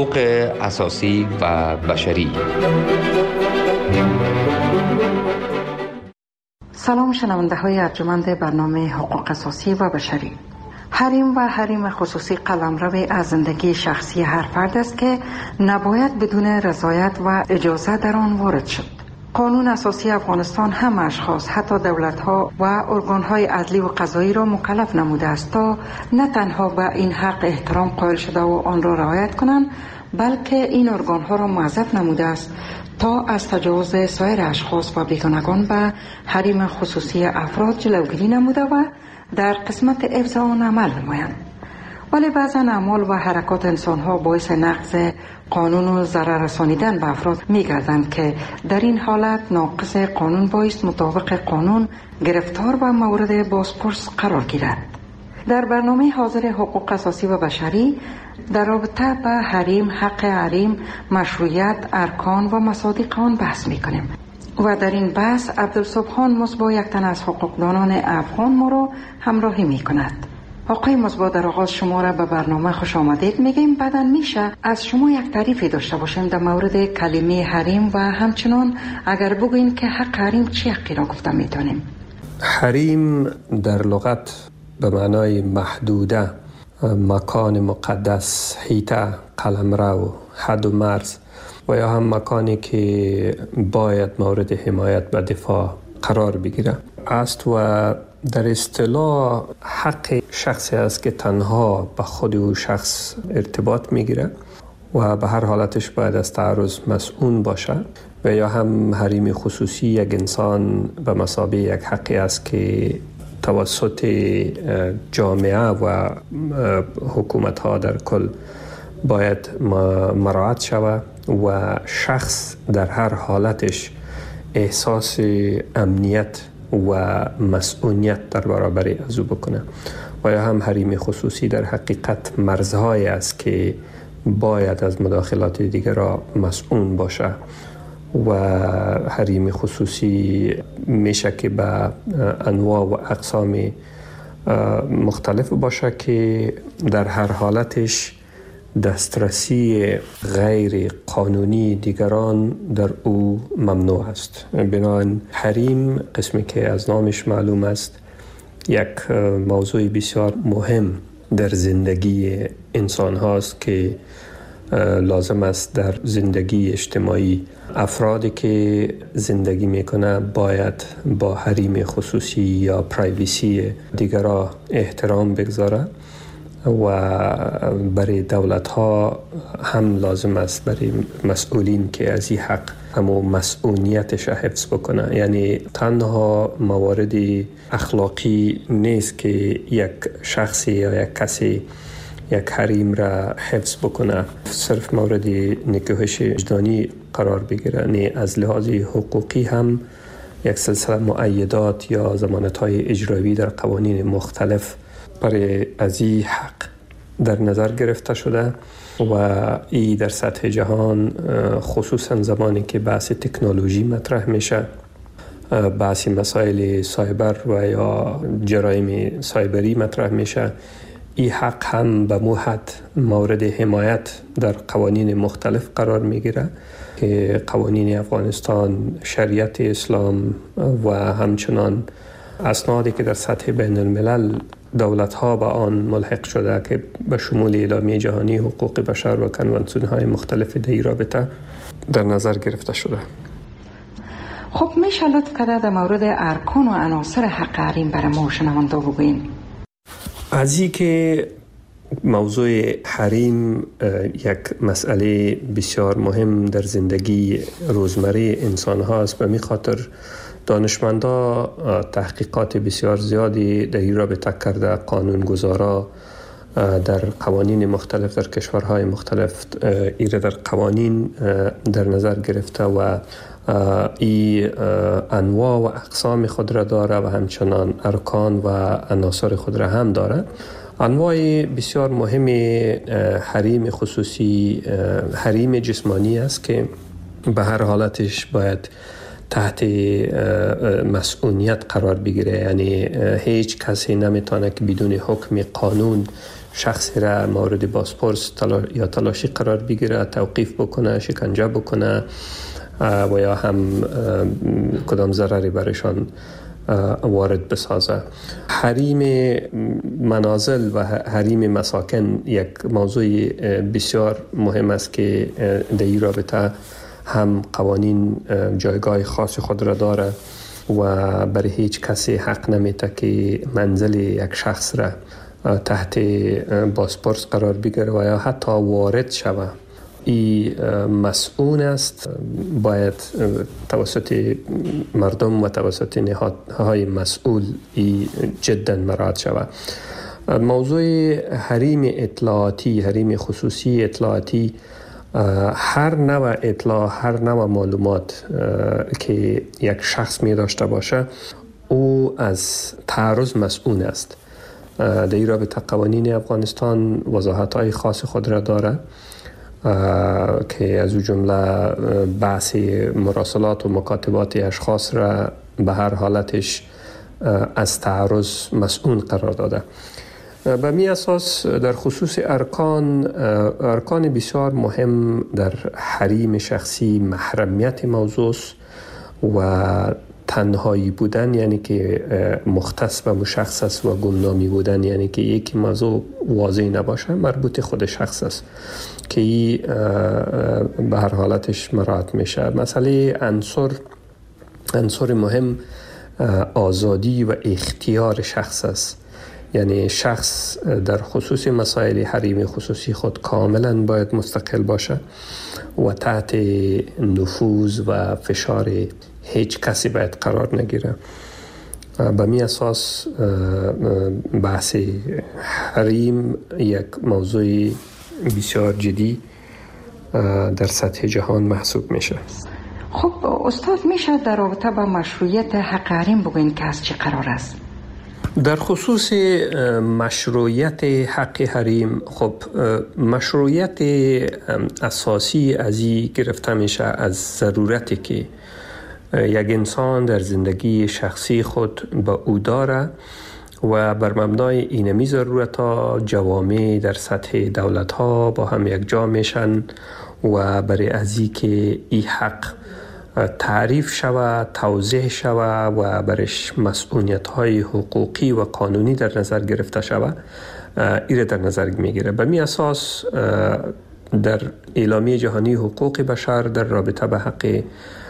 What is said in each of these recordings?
حقوق اساسی و بشری. سلام شنونده های ارجمند برنامه حقوق اساسی و بشری. حریم و حریم خصوصی قلمرو از زندگی شخصی هر فرد است که نباید بدون رضایت و اجازه در آن وارد شد. قانون اساسی افغانستان هم اشخاص، حتی دولت‌ها و ارگان‌های عدلی و قضایی را مکلف نموده است تا نه تنها به این حق احترام قائل شده و آن را رعایت کنند، بلکه این ارگان‌ها را موظف نموده است تا از تجاوز سایر اشخاص و بیگانگان به حریم خصوصی افراد جلوگیری نموده و در قسمت حفظ آن عمل نمایند. ولی بعضا اعمال و حرکات انسان‌ها باعث نقض قانون و ضرر رسانیدن به افراد می‌گردند که در این حالت ناقض قانون باعث مطابق قانون گرفتار و مورد بازپرس قرار گیرد. در برنامه حاضر حقوق اساسی و بشری در رابطه به حریم، حق حریم، مشروعیت، ارکان و مصادیق آن بحث می‌کنیم و در این بحث عبدالسبحان مصباح، یک تن از حقوقدانان افغان، ما را همراهی می‌کند. آقای مصباح، در آغاز شما را به برنامه خوش آمدید میگیم. بعداً میشه از شما یک تعریفی داشته باشیم در مورد کلمه حریم و همچنان اگر بگوین که حق حریم چی حقی را گفته میتونیم؟ حریم در لغت به معنای محدوده، مکان مقدس، حیطه، قلمرو، حد و مرز و یا هم مکانی که باید مورد حمایت و دفاع قرار بگیره است و در اصطلاح حق شخصی است که تنها به خود او شخص ارتباط میگیره و به هر حالتش باید از تعرض مسئول باشه و یا هم حریم خصوصی یک انسان به مثابه یک حقی است که توسط جامعه و حکومت ها در کل باید مراعات شود و شخص در هر حالتش احساس امنیت و مسئولیت در برابر از او بکنه و یا هم حریم خصوصی در حقیقت مرزهایی است که باید از مداخلات دیگر را مسئول باشه و حریم خصوصی میشه که به انواع و اقسام مختلف باشه که در هر حالتش دسترسی غیر قانونی دیگران در او ممنوع است. بنابراین حریم، قسمی که از نامش معلوم است، یک موضوع بسیار مهم در زندگی انسان هاست که لازم است در زندگی اجتماعی افرادی که زندگی میکنه باید با حریم خصوصی یا پرایویسی دیگران احترام بگذاره و برای دولت ها هم لازم است برای مسئولین که از این حق همو مسئولیتش حفظ بکنه. یعنی تنها موارد اخلاقی نیست که یک شخصی یا یک کسی یک حریم را حفظ بکنه، صرف مورد نکوهش وجدانی قرار بگیره، نه از لحاظ حقوقی هم یک سلسله مؤیدات یا ضمانت‌های اجرایی در قوانین مختلف برای از این حق در نظر گرفته شده و این در سطح جهان خصوصا زمانی که بحث تکنولوژی مطرح میشه، بحث مسائل سایبر و یا جرایم سایبری مطرح میشه، این حق هم به موحد مورد حمایت در قوانین مختلف قرار میگیره که قوانین افغانستان، شریعت اسلام و همچنان اسنادی که در سطح بین الملل دولت ها به آن ملحق شده که به شمول اعلامیه جهانی حقوق بشر و کنوانسیون های مختلف در این رابطه در نظر گرفته شده. خب میشه لطف کرده در مورد ارکان و عناصر حق حریم برای ما شنونده بگوین؟ از این که موضوع حریم یک مسئله بسیار مهم در زندگی روزمره انسان هاست و می خاطر دانشمندا تحقیقات بسیار زیادی در این رابطه کرده، قانونگذارا در قوانین مختلف در کشورهای مختلف ایره در قوانین در نظر گرفته و این انواع و اقسام خود را داره و همچنان ارکان و عناصر خود را هم داره. انواع بسیار مهم حریم خصوصی حریم جسمانی است که به هر حالتش باید تحت مسئولیت قرار بگیره. یعنی هیچ کسی نمیتونه که بدون حکم قانون شخصی را مورد بازپرس یا تلاشی قرار بگیره، توقیف بکنه، شکنجه بکنه و یا هم کدام ضرری برشان وارد بسازه. حریم منازل و حریم مساکن یک موضوع بسیار مهم است که در این رابطه هم قوانین جایگاه خاص خود را داره و برای هیچ کسی حق نمیده که منزل یک شخص را تحت بازپرس قرار بگیره و یا حتی وارد شوه. این مسئول است، باید توسط مردم و توسط نهادهای مسئول جدا مراعات شود. موضوع حریم اطلاعاتی، حریم خصوصی اطلاعاتی، هر نوع اطلاع، هر نوع معلومات که یک شخص می داشته باشه او از تعرض مسئول است. در این رابطه قوانین افغانستان وضاحت‌های خاص خود را داره که از او جمله بحث مراسلات و مکاتبات اشخاص را به هر حالتش از تعرض مسئول قرار داده. به می اساس در خصوص ارکان بسیار مهم در حریم شخصی محرمیت موضوع و تنهایی بودن، یعنی که مختص و مشخص و گمنامی بودن، یعنی که یک موضوع واضح نباشه، مربوط خود شخص است که این به هر حالتش مراعات میشه. مسئله عنصر مهم آزادی و اختیار شخص است. یعنی شخص در خصوص مسائل حریم خصوصی خود کاملا باید مستقل باشه و تحت نفوذ و فشار هیچ کسی باید قرار نگیره. به می اساس بحث حریم یک موضوع بسیار جدی در سطح جهان محسوب میشه. خب استاد، میشه در رابطه با مشروعیت حق حریم بگوین که از چه قرار است؟ در خصوص مشروعیت حق حریم، خب مشروعیت اساسی از این گرفته میشه از ضرورتی که یک انسان در زندگی شخصی خود به او داره و بر مبنای اینمی ضرورت ها جوامع در سطح دولت ها با هم یک جا میشن و برای ازی که این حق تعریف شود، توضیح شود و برش مسئولیت های حقوقی و قانونی در نظر گرفته شود، ایره در نظر میگیره. به می اساس در اعلامیه جهانی حقوق بشر در رابطه به حق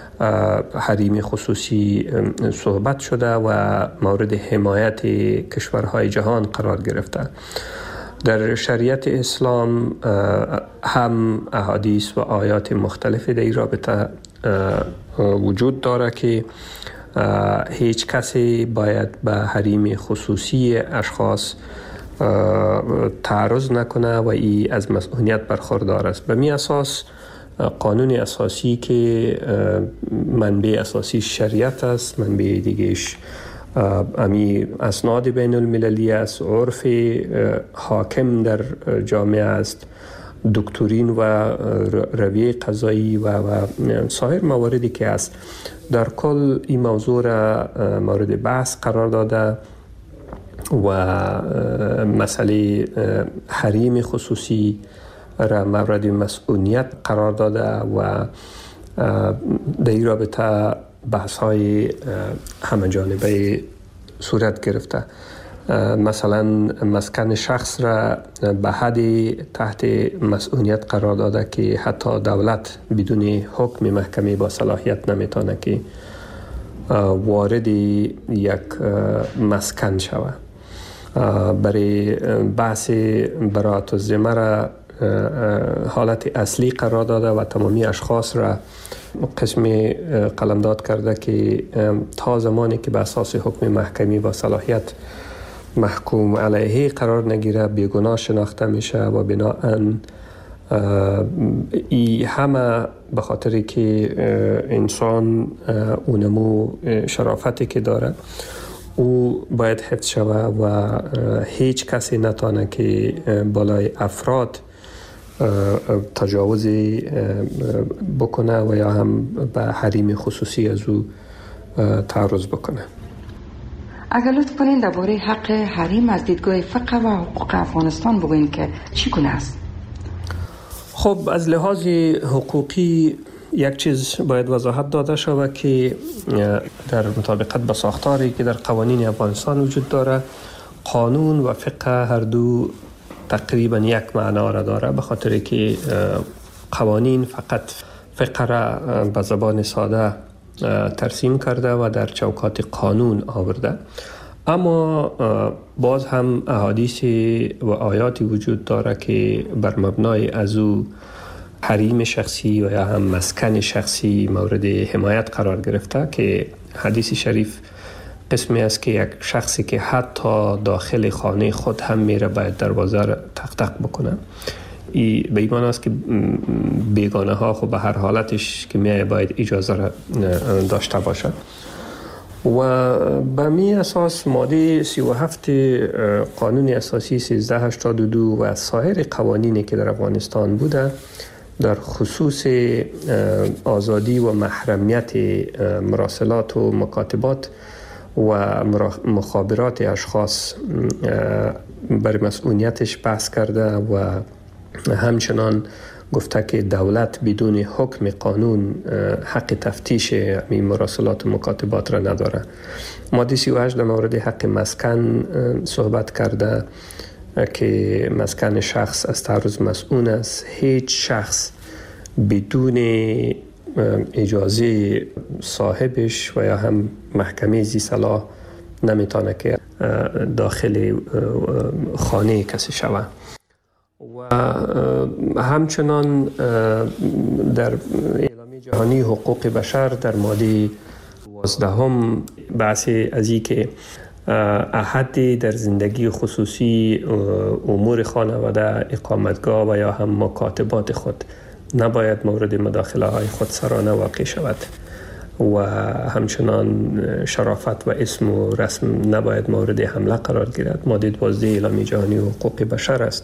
حریم خصوصی صحبت شده و مورد حمایت کشورهای جهان قرار گرفته. در شریعت اسلام هم احادیث و آیات مختلفی در این رابطه وجود داره که هیچ کسی باید به حریم خصوصی اشخاص تعرض نکنه و این از مسئولیت برخوردار است. به می اساس قانون اساسی که منبع اساسی شریعت است، منبع دیگهش امی اسناد بین المللی است، عرف حاکم در جامعه است، دکترین و رویه قضایی و سایر مواردی که است. در کل این موضوع را مورد بحث قرار داده و مسئله حریم خصوصی را مورد مسئولیت قرار داده و در این رابطه بحث های همه جانبه صورت گرفته. مثلا مسکن شخص را به حد تحت مسئولیت قرار داده که حتی دولت بدون حکم محکمه با صلاحیت نمیتونه که وارد یک مسکن شود. برای بحث براءت الذمه را حالت اصلی قرار داده و تمامی اشخاص را قسم قلمداد کرده که تا زمانی که به اساس حکم محکمی با صلاحیت محکوم علیه قرار نگیره بیگناه شناخته میشه و بناهن ای همه به خاطری که انسان اونمو شرافتی که داره او باید حفظ شود و هیچ کسی نتانه که بالای افراد تجاوزی بکنه و یا هم به حریم خصوصی از او تعرض بکنه. اگر لطف کنین درباره حق حریم از دیدگاه فقه و حقوق افغانستان بگوین که چگونه است؟ خب از لحاظ حقوقی یک چیز باید وضاحت داده شود که در مطابقت با ساختاری که در قوانین افغانستان وجود داره، قانون و فقه هر دو تقریبا یک معنا را داره، به خاطر که قوانین فقط فقه را به زبان ساده ترسیم کرده و در چوکات قانون آورده، اما باز هم احادیث و آیاتی وجود داره که بر مبنای از او حریم شخصی و یا هم مسکن شخصی مورد حمایت قرار گرفته، که حدیث شریف قسمی است که یک شخصی که حتی داخل خانه خود هم میره باید دروازه را تق تق بکنه. به این معنی است که بیگانه ها خب به هر حالتش که میای باید اجازه را داشته باشد. و به می اساس ماده 37 قانون اساسی 1382 و سایر قوانینی که در افغانستان بوده در خصوص آزادی و محرمیت مراسلات و مکاتبات و مخابرات اشخاص بر مسئولیتش بحث کرده و همچنان گفته که دولت بدون حکم قانون حق تفتیش این مراسلات و مکاتبات را نداره. ماده 38 در مورد حق مسکن صحبت کرده که مسکن شخص از تعرض مسئول است. هیچ شخص بدون اجازه صاحبش و یا هم محکمه ذی صلاح نمیتونه که داخل خانه کسی شود. و همچنان در اعلامیه جهانی حقوق بشر در ماده 12 بحث از این که احدی در زندگی خصوصی امور خانواده، اقامتگاه و یا هم مکاتبات خود نباید مورد مداخله های خودسرانه واقع شود و همچنان شرافت و اسم و رسم نباید مورد حمله قرار گیرد. ماده 12 اعلامیه جهانی حقوق بشر است.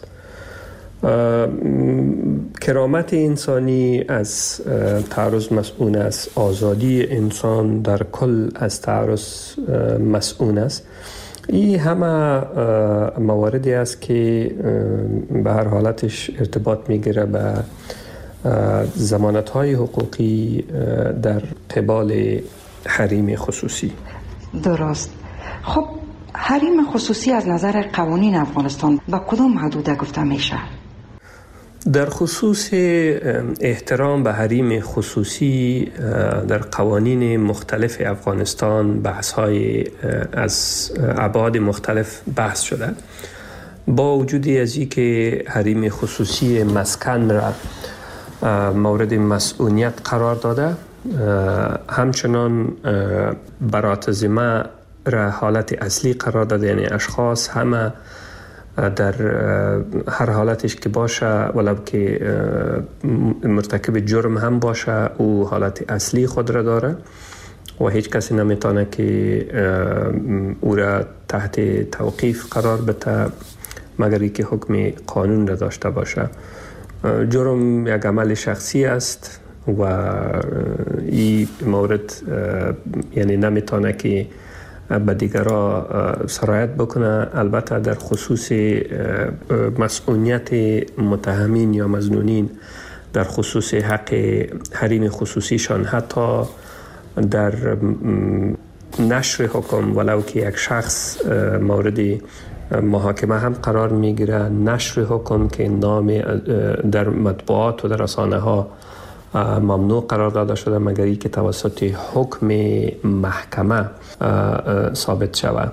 کرامت انسانی از تعرض مسئول است. آزادی انسان در کل از تعرض مسئول است. این همه مواردی است که به هر حالتش ارتباط میگیره به ضمانت‌های حقوقی در قبال حریم خصوصی. درست. خب حریم خصوصی از نظر قوانین افغانستان با کدام حدود گفته میشه؟ در خصوص احترام به حریم خصوصی در قوانین مختلف افغانستان بحث‌های از ابعاد مختلف بحث شده. با وجود از این که حریم خصوصی مسکن را مورد مسئولیت قرار داده، همچنان برات ذمه را حالت اصلی قرار داده، یعنی اشخاص همه در هر حالتش که باشه ولو که مرتکب جرم هم باشه او حالت اصلی خود را داره و هیچ کسی نمیتونه که او را تحت توقیف قرار بده مگر اینکه حکم قانون را داشته باشه. جرم یک عمل شخصی است و این مورد یعنی نمیتونه که به دیگرها سرایت بکنه. البته در خصوص مسئولیت متهمین یا مظنونین در خصوص حق حریم خصوصیشان، حتی در نشر حکم ولو که یک شخص مورد محاکمه هم قرار میگیره، نشر حکم که نام در مطبوعات و در رسانه ها ممنوع قرار داده شده مگر اینکه توسط حکم محکمه ثابت شود.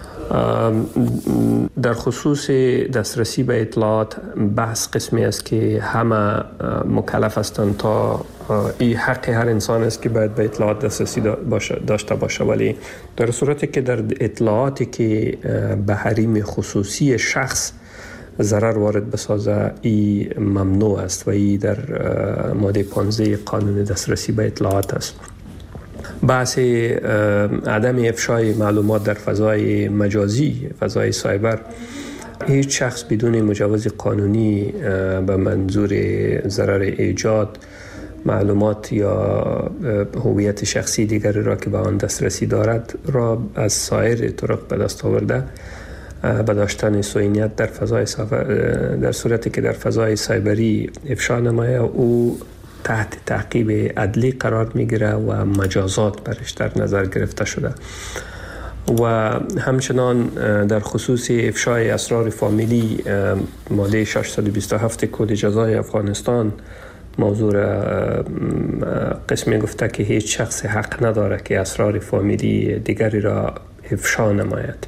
در خصوص دسترسی به اطلاعات بحث قسمی است که همه مکلف هستند تا این حق هر انسان است که باید به اطلاعات دسترسی داشته باشه، ولی در صورتی که در اطلاعاتی که به حریم خصوصی شخص ضرر وارد بسازه این ممنوع است و این در ماده 15 قانون دسترسی به اطلاعات است. بحث عدم افشای معلومات در فضای مجازی، فضای سایبر، هیچ شخص بدون مجوز قانونی به منظور ضرر ایجاد معلومات یا هویت شخصی دیگری را که به آن دسترسی دارد را از سایر طرق به دست آورده به داشتن سوینیت در صورتی که در فضای سایبری افشا نماید، او تحت تعقیب عدلی قرار میگیره و مجازات برش در نظر گرفته شده. و همچنان در خصوص افشای اسرار فامیلی ماده 627 کد جزای افغانستان موضوع قسمی گفته که هیچ شخص حق نداره که اسرار فامیلی دیگری را افشا نماید.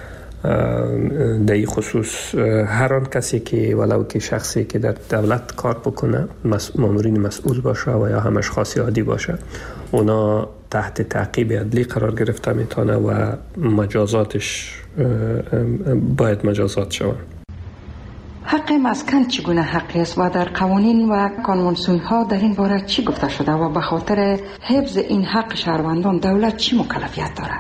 در این خصوص هر آن کسی که ولو که شخصی که در دولت کار بکنه، مامورین مسئول باشه و یا هم اشخاص عادی باشه، اونا تحت تعقیب عدلی قرار گرفته میتونه و مجازاتش باید مجازات شود. حق مسکن چگونه حقی است و در قوانین و کنوانسیون ها در این باره چی گفته شده و به خاطر حفظ این حق شهروندان دولت چی مکلفیت دارد؟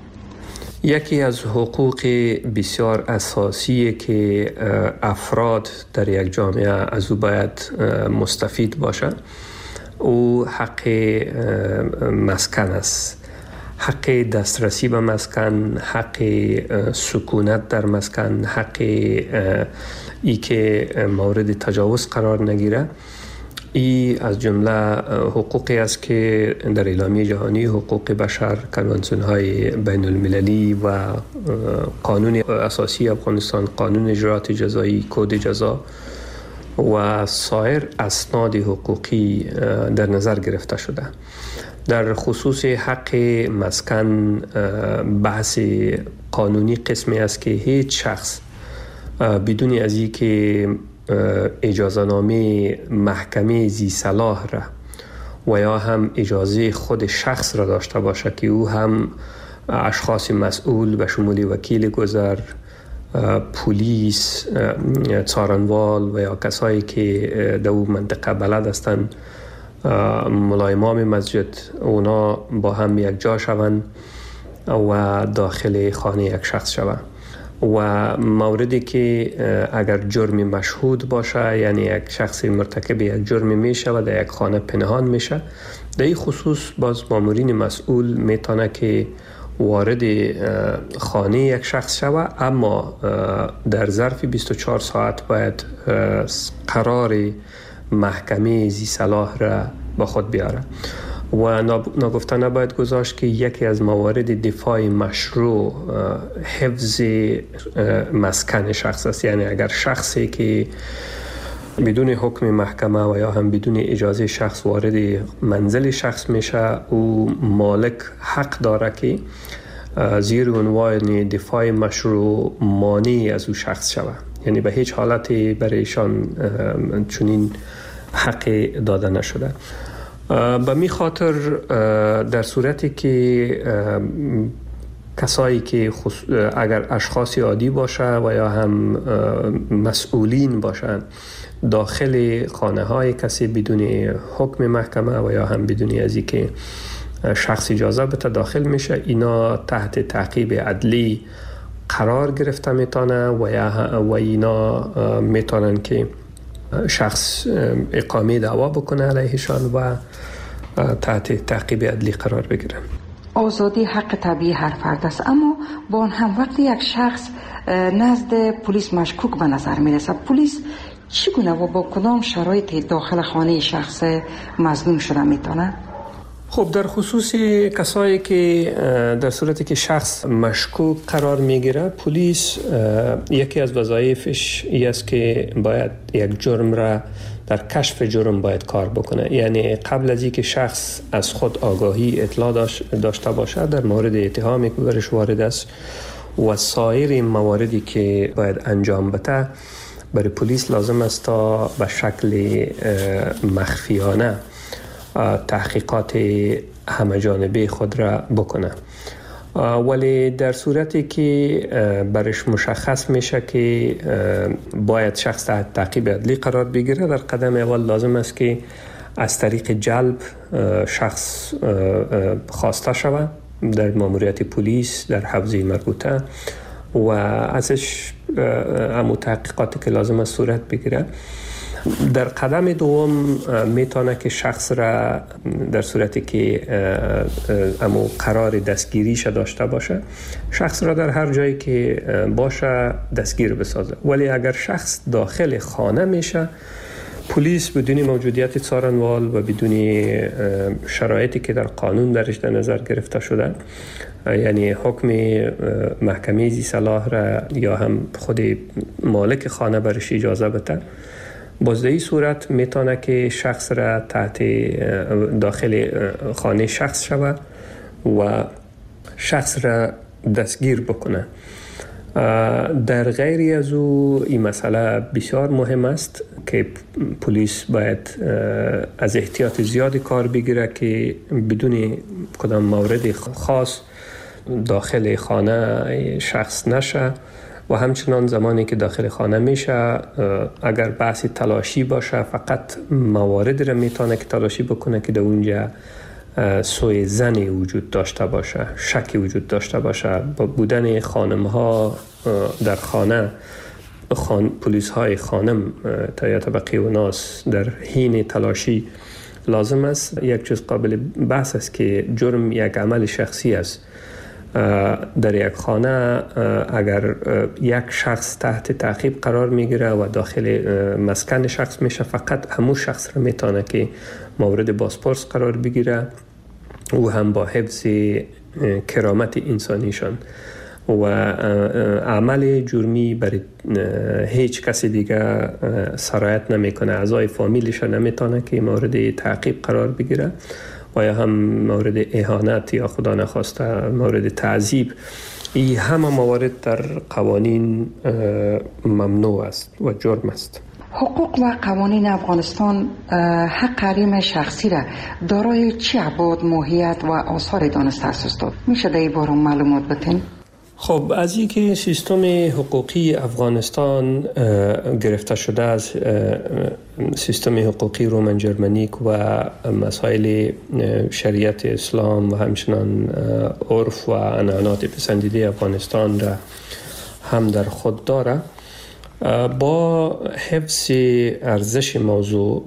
یکی از حقوق بسیار اساسی که افراد در یک جامعه از او باید مستفید باشند، او حق مسکن است. حق دسترسی به مسکن، حق سکونت در مسکن، حق ای که مورد تجاوز قرار نگیره. این از جمله حقوقی است که در اعلامیه جهانی حقوق بشر، کنوانسیون های بین المللی و قانون اساسی افغانستان، قانون اجرات جزایی، کد جزا و سایر اسناد حقوقی در نظر گرفته شده. در خصوص حق مسکن بحث قانونی قسمی است که هیچ شخص بدون از این که اجازه نامه محکمه ذی صلاح را و یا هم اجازه خود شخص را داشته باشه که او هم اشخاص مسئول به شمول وکیل گذر، پلیس، څارنوال و یا کسایی که در اون منطقه بلد هستند، ملا امام مسجد، اونا با هم یک جا شوند و داخل خانه یک شخص شوند. و موردی که اگر جرم مشهود باشه، یعنی یک شخص مرتکب یک جرم میشه و در یک خانه پنهان میشه، در این خصوص باز مامورین مسئول میتونه که وارد خانه یک شخص شود، اما در ظرف 24 ساعت باید قرار محکمه ذی صلاح را با خود بیاره. و ناگفته نباید گذاشت که یکی از موارد دفاع مشروع حفظ مسکن شخص است. یعنی اگر شخصی که بدون حکم محکمه و یا هم بدون اجازه شخص وارد منزل شخص میشه، او مالک حق داره که زیر عنوان دفاع مشروع مانع از او شخص شود. یعنی به هیچ حالتی برایشان چنین حق داده نشده. به می خاطر در صورتی که کسایی که اگر اشخاص عادی باشه و یا هم مسئولین باشند داخل خانه های کسی بدون حکم محکمه و یا هم بدون از اینکه شخص اجازه بده داخل میشه، اینا تحت تعقیب عدلی قرار گرفته میتونه و اینا میتونن که شخص اقامه دعوا بکنه علیهشان و تحت تعقیب عدلی قرار بگیرن. آزادی حق طبیعی هر فرد است، اما با آن هم وقتی یک شخص نزد پلیس مشکوک به نظر میرسه، پلیس چگونه و با کدام شرایط داخل خانه شخص مظنون شده میتونه؟ خب در خصوص کسایی که در صورتی که شخص مشکوک قرار میگیره، پلیس یکی از وظایفش این است که باید یک جرم را در کشف جرم باید کار بکنه. یعنی قبل از اینکه شخص از خود آگاهی اطلاع داشته باشه در مورد اتهامی که برش وارد است و سایر مواردی که باید انجام بده، برای پلیس لازم است تا به شکل مخفیانه تحقیقات همه جانبه خود را بکنه. ولی در صورتی که برش مشخص میشه که باید شخص تحت تعقیب عدلی قرار بگیره، در قدم اول لازم است که از طریق جلب شخص خواسته شود در ماموریت پلیس در حوزه مربوطه و ازش همون تحقیقاتی که لازم است صورت بگیره. در قدم دوم میتونه که شخص را در صورتی که امو قرار دستگیریش داشته باشه، شخص را در هر جایی که باشه دستگیر بسازه. ولی اگر شخص داخل خانه میشه، پلیس بدون موجودیت څارنوال و بدون شرایطی که در قانون درش در نظر گرفته شده، یعنی حکم محکمه ذی صلاح را یا هم خود مالک خانه برش اجازه بده، باز در این صورت میتونه که شخص را تحت داخل خانه شخص شوه و شخص را دستگیر بکنه. در غیری از او این مسئله بسیار مهم است که پلیس باید از احتیاط زیادی کار بگیره که بدون کدام مورد خاص داخل خانه شخص نشه و همچنان زمانی که داخل خانه میشه اگر بحث تلاشی باشه فقط مواردی را میتونه که تلاشی بکنه که در اونجا سوء ظنی وجود داشته باشه، شکی وجود داشته باشه. با بودن خانم ها در خانه، پلیس های خانم یا طبقه و ناس در حین تلاشی لازم است. یک چیز قابل بحث است که جرم یک عمل شخصی است. در یک خانه اگر یک شخص تحت تعقیب قرار میگیره و داخل مسکن شخص میشه، فقط همون شخص را میتونه که مورد بازپرس قرار بگیره و هم با حفظ کرامت انسانیشان و عمل جرمی برای هیچ کسی دیگه سرایت نمیکنه. اعضای فامیلش نمیتونه که مورد تعقیب قرار بگیره و یا هم مورد اهانت یا خدا نخواسته مورد تعذیب. این همه موارد در قوانین ممنوع است و جرم است. حقوق و قوانین افغانستان حق حریم شخصی را دارای چه ابعاد، ماهیت و آثار دانسته اساس داد؟ میشه در این باره معلومات بدین؟ خب از اینکه سیستم حقوقی افغانستان گرفته شده از سیستم حقوقی رومن جرمنیک و مسائل شریعت اسلام و همچنان عرف و عنعنات پسندیده افغانستان را هم در خود داره، با حفظ ارزش موضوع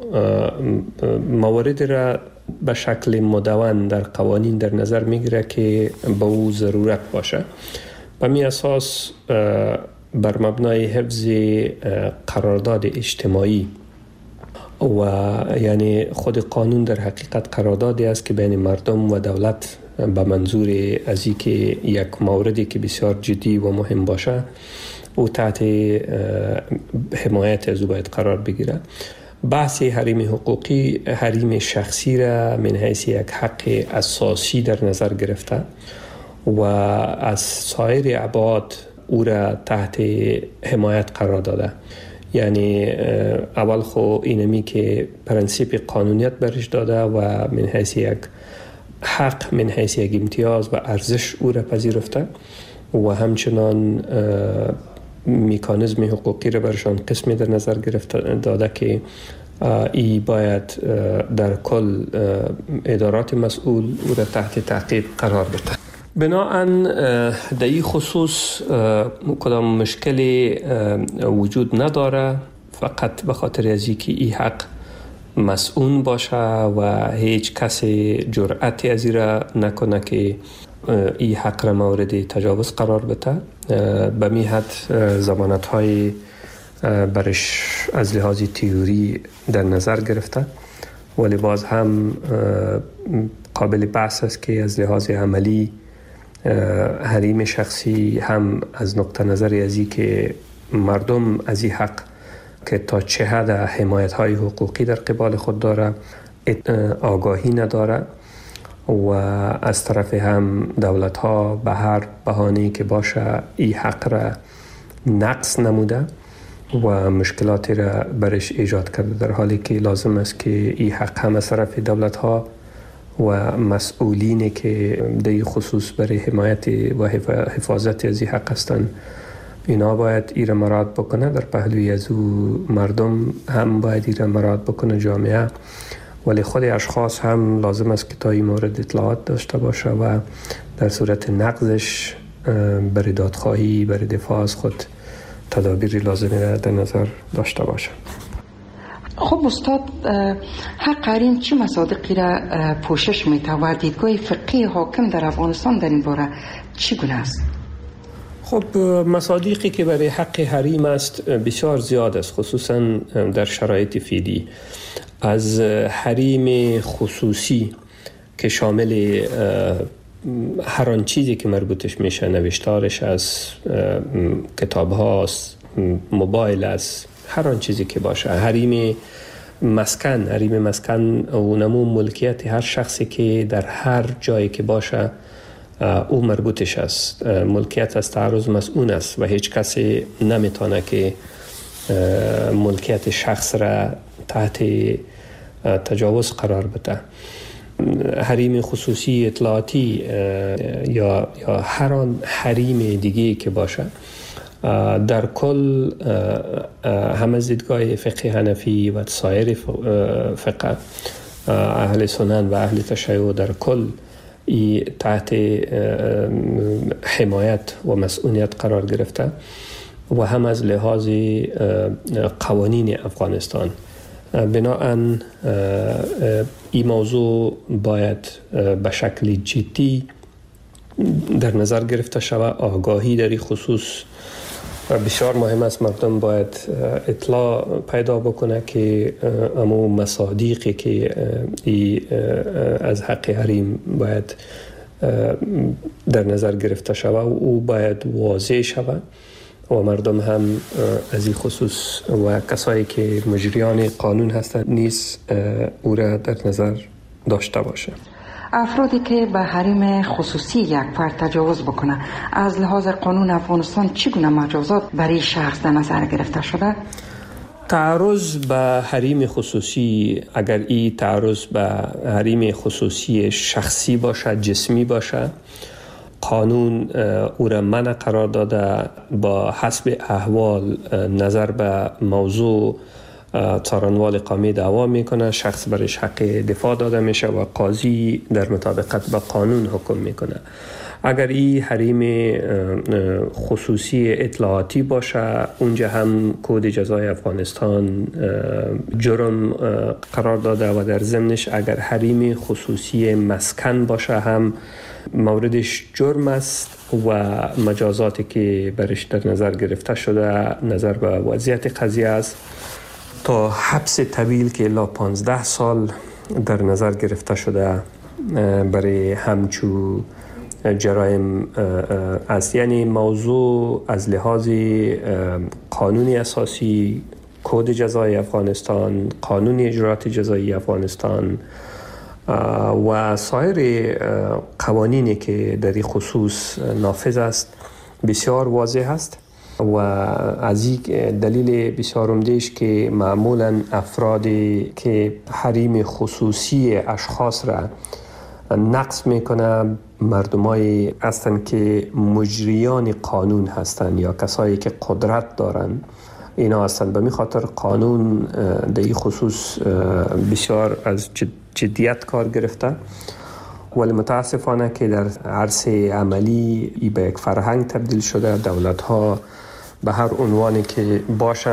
موارد را به شکل مدون در قوانین در نظر میگیره که به او ضرورت باشه. به می اساس بر مبنای حفظ قرارداد اجتماعی و یعنی خود قانون در حقیقت قراردادی است که بین مردم و دولت به منظور از این که یک موردی که بسیار جدی و مهم باشه او تحت حمایت از او باید قرار بگیره. بحث حریم حقوقی حریم شخصی را من حیث یک حق اساسی در نظر گرفته و از سایر ابعاد او را تحت حمایت قرار داده. یعنی اول خو اینمی که پرنسیپ قانونیت برش داده و من حیث یک حق، من حیث یک امتیاز و ارزش او را پذیرفته و همچنان مکانیزم حقوقی را برشان قسمی در نظر گرفته داده که ای باید در کل ادارات مسئول او را تحت تعقیب قرار بده. بناهن در این خصوص کدام مشکلی وجود نداره، فقط به خاطر از اینکه این حق مسئول باشه و هیچ کسی جرأتی از این را نکنه که این حق را مورد تجاوز قرار بده. به می حد ضمانت های برش از لحاظ تئوری در نظر گرفته، ولی باز هم قابل بحث است که از لحاظ عملی حریم شخصی هم از نقطه نظر از این که مردم از این حق که تا چه حد حمایت های حقوقی در قبال خود داره آگاهی نداره و از طرف هم دولت ها به هر بهانه‌ای که باشه این حق را نقص نموده و مشکلاتی را برش ایجاد کرده، در حالی که لازم است که این حق هم از طرف دولت ها و مسئولینی که در این خصوص برای حمایت و حفاظت از این حق هستند اینا باید ایره مراعات بکنه. در پهلوی از او مردم هم باید ایره مراعات بکنه، جامعه، ولی خود اشخاص هم لازم است که تا این مورد اطلاعات داشته باشه و در صورت نقضش برای دادخواهی، برای دفاع از خود تدابیر لازمی را در نظر داشته باشند. خب استاد، حق حریم چه مصادیقی را پوشش میده و دیدگاه فقهی حاکم در افغانستان در این باره چگونه است؟ خب مصادیقی که برای حق حریم است بسیار زیاد است، خصوصا در شرایط فعلی. از حریم خصوصی که شامل هر آن چیزی که مربوطش میشه، نوشتارش از کتاب هاست، موبایل است، هر آن چیزی که باشه. حریم مسکن و نمو ملکیت هر شخصی که در هر جایی که باشه او مربوطش است. ملکیت از تعرض مسئول است و هیچ کسی نمیتونه که ملکیت شخص را تحت تجاوز قرار بده. حریم خصوصی اطلاعاتی یا هر آن حریم دیگه که باشه، در کل هم از دیدگاه فقه حنفی و سایر فقه اهل سنن و اهل تشیع در کل تحت حمایت و مسئولیت قرار گرفته و هم از لحاظ قوانین افغانستان. بنابراین این موضوع باید به شکل جدی در نظر گرفته شود. آگاهی در این خصوص بسیار مهم است. مردم باید اطلاع پیدا بکنه که امو مصادیقی که از حق حریم باید در نظر گرفته شود و او باید واضح شود و مردم هم از این خصوص و کسایی که مجریان قانون هستند نیز او را در نظر داشته باشه. افرادی که به حریم خصوصی یک فرد تجاوز بکنه، از لحاظ قانون افغانستان چگونه مجازات برای شخص در نظر گرفته شده؟ تعرض به حریم خصوصی، اگر این تعرض به حریم خصوصی شخصی باشه، جسمی باشه، قانون او را منع قرار داده. با حسب احوال نظر به موضوع څارنوال قومی دعوا میکنه، شخص برش حق دفاع داده میشه و قاضی در مطابقت با قانون حکم میکنه. اگر این حریم خصوصی اطلاعاتی باشه، اونجا هم کد جزای افغانستان جرم قرار داده و در ضمنش اگر حریم خصوصی مسکن باشه هم موردش جرم است و مجازاتی که برش در نظر گرفته شده نظر به وضعیت قضیه است تا حبس طویل که الی 15 سال در نظر گرفته شده برای همچو جرایم است. یعنی موضوع از لحاظ قانون اساسی، کد جزای افغانستان، قانون اجرات جزایی افغانستان و سایر قوانینی که در این خصوص نافذ است بسیار واضح است و از این دلیل بسیار عمده‌اش که معمولا افرادی که حریم خصوصی اشخاص را نقض میکنه مردمایی هستند که مجریان قانون هستند یا کسایی که قدرت دارند. اینا هستند. به می خاطر قانون در این خصوص بسیار از جدیت کار گرفته، ولی متاسفانه که در عرصه عملی ای به یک فرهنگ تبدیل شده. دولت ها به هر عنوانی که باشن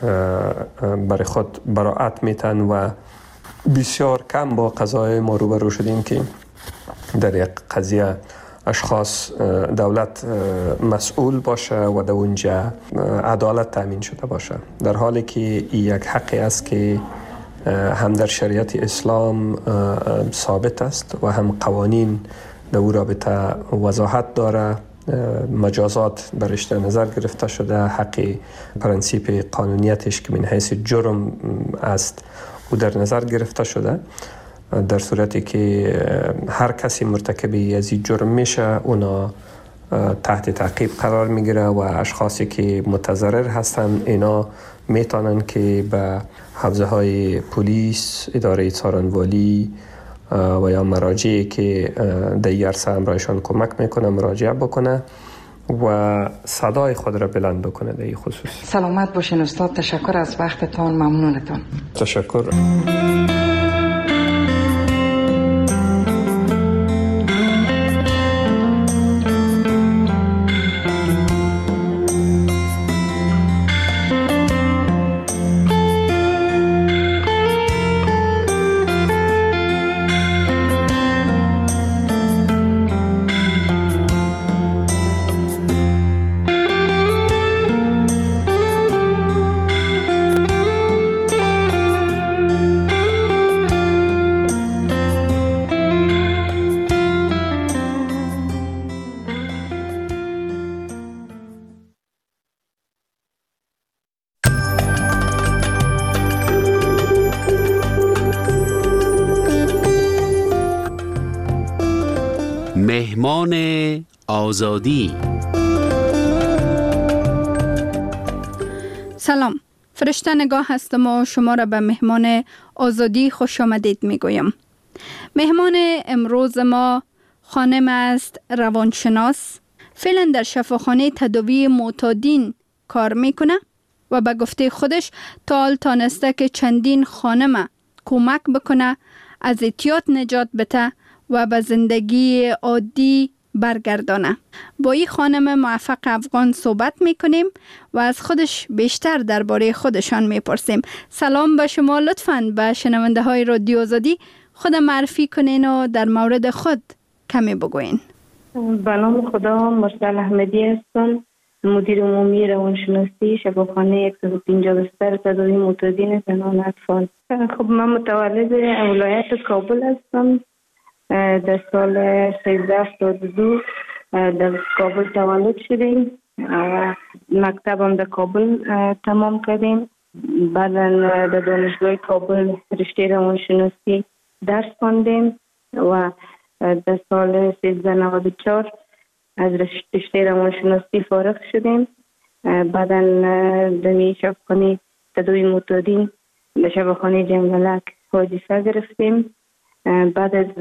برای خود براعت میتن و بسیار کم با قضای ما روبرو شدیم که در یک قضیه اشخاص دولت مسئول باشه و در اونجا عدالت تامین شده باشه، در حالی که یک حقی است که هم در شریعت اسلام ثابت است و هم قوانین در او رابطه وضاحت داره. مجازات برش در نظر گرفته شده، حق پرنسیپ قانونیتش که من حیث جرم است او در نظر گرفته شده. در صورتی که هر کسی مرتکب از این جرم میشه اونا تحت تعقیب قرار میگیره و اشخاصی که متضرر هستن اینا میتونن که به حوزه های پلیس، اداره څارنوالی و یا مراجعی که در این عرصه همراهشان کمک میکنه مراجعه بکنه و صدای خود را بلند بکنه در این خصوص. سلامت باشین استاد، تشکر از وقتتان، ممنونتان. تشکر. مهمان آزادی. سلام، فرشته نگاه هستم و شما را به مهمان آزادی خوش آمدید می گویم. مهمان امروز ما خانم است روانشناس، فعلا در شفاخانه تداوی معتادین کار میکنه و به گفته خودش تا حال تانسته که چندین خانم کمک بکنه از اعتیاد نجات بده و به زندگی عادی برگردانه. با این خانم موفق افغان صحبت میکنیم و از خودش بیشتر درباره خودشان میپرسیم. سلام به شما، لطفاً به شنونده های رادیو آزادی خود معرفی کنین و در مورد خود کمی بگوین. به نام خدا، مرسل احمدی هستم، مدیر عمومی روانشناسی شفاخانه 150 بستر تداوی معتادین زنان و اطفال. خب من متولد ولایت کابل هستم. در سال 1372 در کابل تولد شدیم و مکتبم در کابل تمام کردیم. بعدا در دانشگاه کابل رشته روانشناسی درس خواندیم و در سال 1394 از رشته روانشناسی فارغ شدیم. بعدا در شفاخانه تداوی معتادین در شفاخانه جنگلک وظیفه گرفتیم. بعد از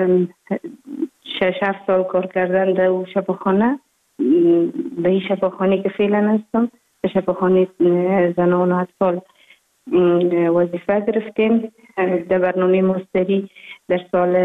6-7 سال کار کردن در او شفاخانه، به این شفاخانه که فعلا هستم، در شفاخانه زنان و اطفال وظیفه گرفتیم. در برنامه ماستری در سال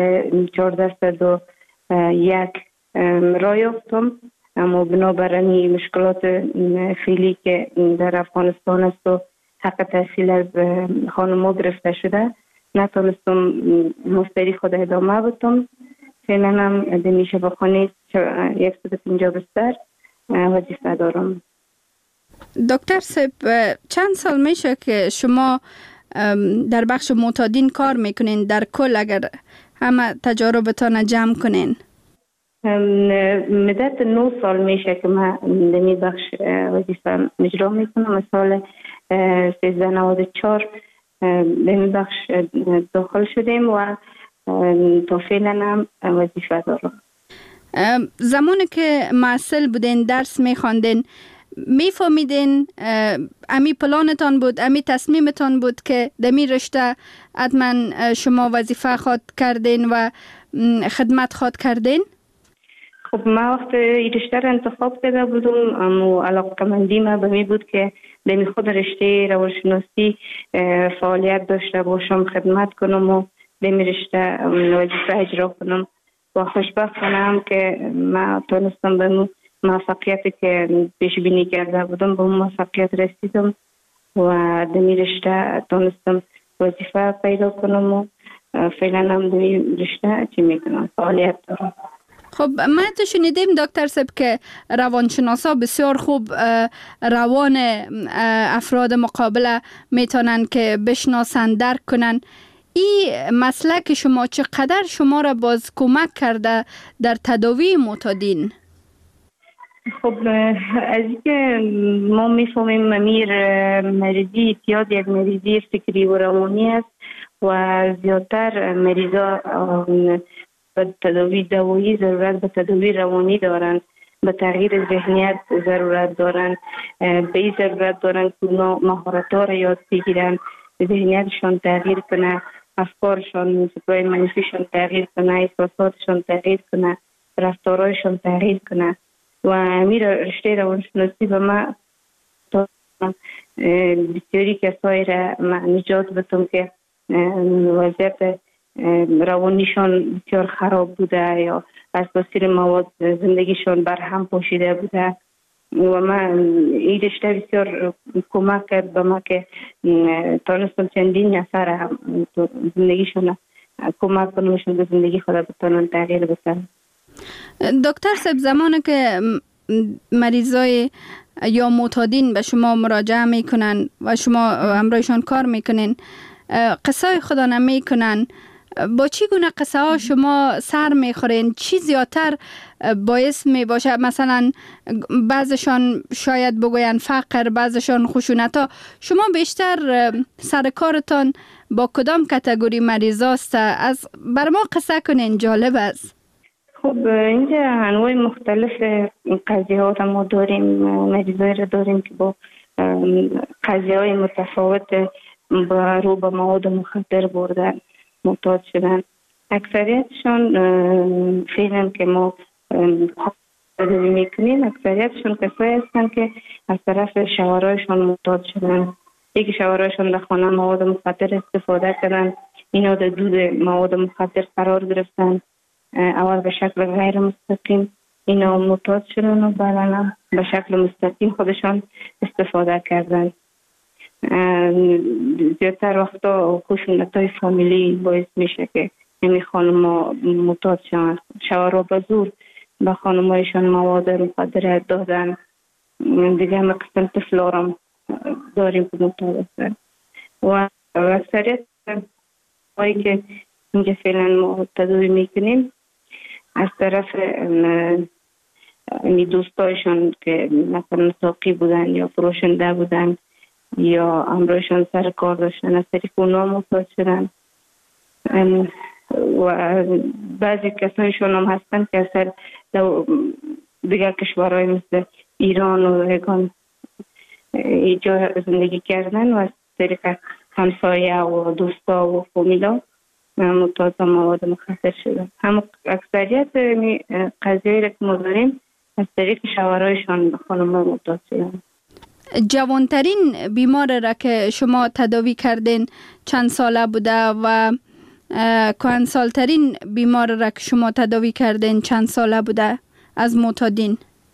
1401 راه یافتم، اما بنابراین مشکلات فعلی که در افغانستان است و حق تحصیل از خانم‌ها گرفته شده، نتونستم ماستری خود ادامه بدم. فعلا هم در شفاخانه 150 بستر وظیفه دارم. دکتر صاحب، چند سال میشه که شما در بخش معتادین کار میکنین؟ در کل اگر همه تجاربتان جمع کنین. مدت 9 سال میشه که من در این بخش وظیفه اجرا میکنم. از سال 1394 به این بخش داخل شدیم و تا فعلا هم وظیفه دارم. زمانی که معسل بودین، درس میخواندین، میفهمیدین امی پلانتان بود، امی تصمیمتان بود که دمی رشته حتما شما وظیفه خواد کردین و خدمت خواد کردین؟ خب من وقت این رشته را انتخاب کرده بودم، اما علاقه‌مندی من به می بود که در خود رشته روانشناسی فعالیت داشته باشم، خدمت کنم و در رشته وظیفه اجرا کنم و خوشبختانم که من تونستم به موفقیتی که پیش بینی کرده بودم به موفقیت رسیدم و در رشته تونستم وظیفه پیدا کنم و فعلا هم در رشته چی میکنم، فعالیت دارم. خب ما تو شنیدیم دکتر صاحب که روانشناسا بسیار خوب روان افراد مقابله میتونن که بشناسن، درک کنن. این مسلک شما چقدر شما را باز کمک کرده در تداوی معتادین؟ خب از اینکه ما میفهمیم مریضی اعتیاد یک مریضی فکری و روانی است و زیادتر مریضا به تداوی دوایی ضرورت به تداوی روانی دارند، به تغییر ذهنیت ضرورت دارند، به این ضرورت دارند که مهارت‌ها را یاد بگیرند، ذهنیتشان تغییر کنه، افکارشان فکرهای منفیشان تغییر کنه، احساساتشان تغییر کنه، رفتارهایشان تغییر کنه. و امیر رشته روانشناسی به من بسیاری کسایی را نجات بدم که وضعیت روانیشان بسیار خراب بوده یا از تاثیر مواد زندگیشان برهم پاشیده بوده و من این رشته بسیار کمک کرد به ما که تانستم چندین نفر زندگیشان کمک کنمشون به زندگی خود بتانن تغییر بدن. دکتر صاحب، زمانی که مریضای یا معتادین به شما مراجعه میکنن و شما همراهشان کار میکنین، قصه خدا نمیکنن، با چی گونه قصه ها شما سر میخورین؟ چی زیادتر باعث می باشه؟ مثلا بعضشان شاید بگوین فقر، بعضشان خشونت ها. شما بیشتر سر کارتان با کدام کاتگوری مریض است؟ از بر ما قصه کنین، جالب است. خب اینجا انواع مختلف قضیه ها ما داریم، مریضایی را داریم که با قضیه های متفاوت رو به مواد مخدر بردن معتاد شدن. اکثریتشون فعلا که ما تداوی میکنیم اکثریتشون کسایی هستن که از طرف شوهرایشون معتاد شدن. یکی شوهرایشون در خانه مواد مخدر استفاده کردن، اینا در دود مواد مخدر قرار گرفتن، اول به شکل غیر مستقیم اینا معتاد شدن و بعدا به شکل مستقیم خودشان استفاده کردن. زیادتر وقتا خشونت‌های فامیلی باعث میشه که همین خانم معتاد شدن. شوهرها به زور به خانمایشان مواد مخدر دادن. دیگه همه قسم طفلارم داریم که معتاد هستن و اکثریت هایی که اینجا فعلا ما تداوی میکنیم از طرف دوستایشان که مثلا ساقی بودن یا فروشنده بودن یا امرویشان سر کار داشتن از طریق اونا معتاد شدن. و بعضی کسایشون هم هستن که اثر دیگر کشورهای مثل ایران و یکان ایجا زندگی کردن و از طریق همسایه و دوستا و فامیلا معتاد مواد مخدر شدن. هم اکثریت قضیه‌ای را که ما داریم از طریق شوهرایشان به خانم‌ها معتاد شدن. جوانترین بیمار را که شما تداوی کردین چند ساله بوده و کهنسالترین بیمار را که شما تداوی کردین چند ساله بوده از معتادین؟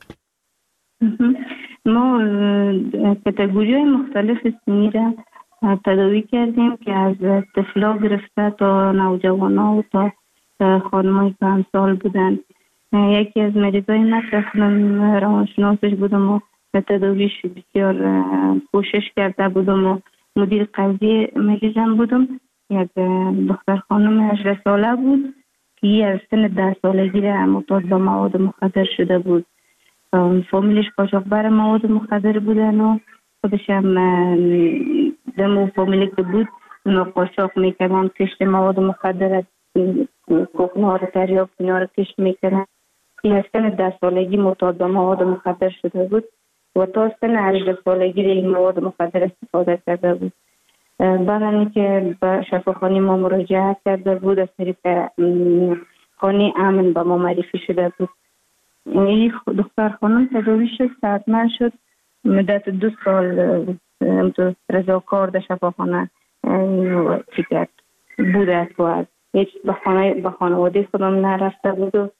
ما کاتگوری‌های مختلف سنی را تداوی کردیم که از طفلا گرفته تا نوجوانا و تا خانم‌های کهنسال بودن. یکی از مریضای ما اصلا روانشناسش بودم و تداویش بسیار کوشش کرده بودم و مدیر قضیه مریضم بودم. یک دختر خانم 18 ساله بود که از سن 10 سالگی معتاد به مواد مخدر شده بود. فامیلش قاچاقبر مواد مخدر بودن و خودش هم دمو فامیلی که بود قاچاق میکردن، کشت مواد مخدر از کوکنار تریاک اینا رو کشت میکردن. این از سن 10 سالگی معتاد به مواد مخدر شده بود و تا سن 18 سالگی این مواد مخدر استفاده کرده بود. بعد که به شفاخانه ما مراجعه کرده بود از طریق خانه امن به ما معرفی شده بود. این دختر خانم تداوی شد، صحتمند شد، مدت 2 سال رضاکار در شفاخانه چیکرد بوده و هیچ به خانواده خودم نرفته بود و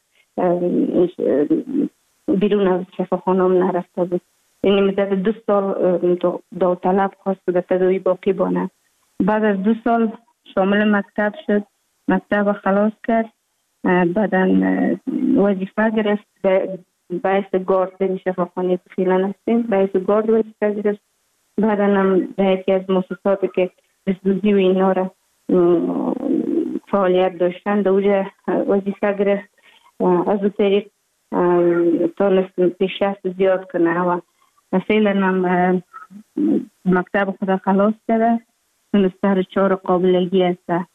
بیرون از شفاخانه هم نرفته بود. یعنی مدت 2 سال داوطلب خواست در تداوی باقی بانه. بعد از 2 سال شامل مکتب شد، مکتب خلاص کرد، بعدا وظیفه گرفت باعث گارد در شفاخانه که فعلا هستیم، باعث گارد وظیفه گرفت. بعدا هم در یکی از مؤسساتی که بزدوزی و اینا را فعالیت داشتن در اونجا وظیفه گرفت. از اون طریق تانست پیشرفت زیاد کنه و فعلا هم مکتب خود خلاص کرده، تونسته 4 قابلگی هست،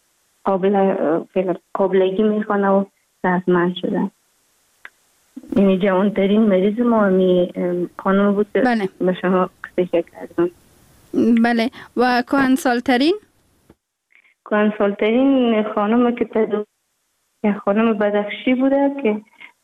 قابلگی میخوانه و صحتمند شده. این جوانترین مریض ما همی خانم بود. بله. به شما قصه کردم. بله. و کهنسالترین خانم که خانم بدخشی بوده که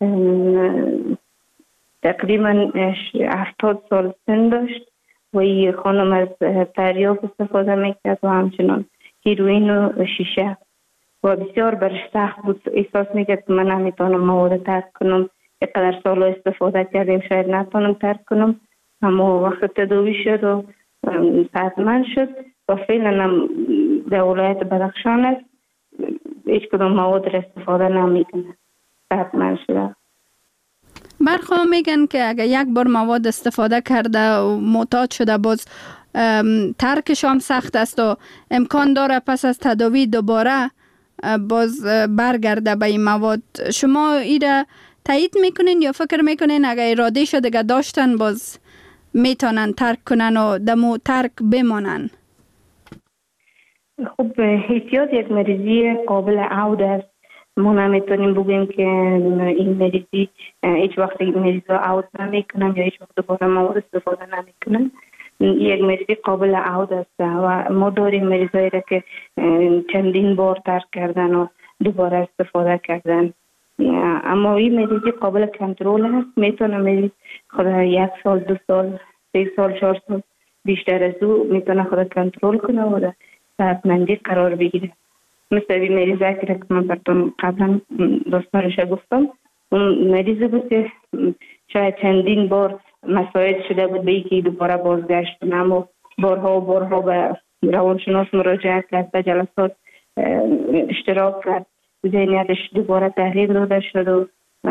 تقریبا 70 سال سن داشت و این خانم از تریاک استفاده میکرد و همچنان هیروئین و شیشه و بسیار برش سخت بود. احساس میکرد که من نمیتونم مواد ترک کنم، اینقدر سال استفاده کردیم شاید نتونم ترک کنم. اما وقت تداوی شد و صحتمند شد و فعلا هم در ولایت بدخشان است، هیچ کدام مواد را استفاده نمیکنه، صحتمند شده. برخواه میگن که اگر یک بار مواد استفاده کرده و معتاد شده باز ترکش هم سخت است و امکان داره پس از تداوی دوباره باز برگرده به این مواد. شما ایره تایید میکنین یا فکر میکنین اگر اراده شده که داشتن باز میتونن ترک کنن و دمو ترک بمانن؟ خب احتیاط یک مریضی قابل عود است ما نمیتونیم بگیم که این مریضی هیچ وقت این مریض را عود نمیکنن یا هیچ وقت دوباره مواد استفاده نمیکنن. یک مریضی قابل عود است و ما داریم مریضایی را که چندین بار ترک کردن و دوباره استفاده کردن. اما این مریضی قابل کنترل است. میتونه مریض خود 1 سال 2 سال 3 سال 4 سال بیشتر از او میتونه خود کنترل کنه و در صحتمندی قرار بگیره. مثل این مریضی که من براتون قبلا داستانش گفتم، اون مریضی بود که شاید چندین بار مساعد شده بود به اینکه دوباره بازگشت کنه، اما بارها و بارها به روانشناس مراجعه کرد، به جلسات اشتراک کرد، ذهنیتش دوباره تغییر داده شد و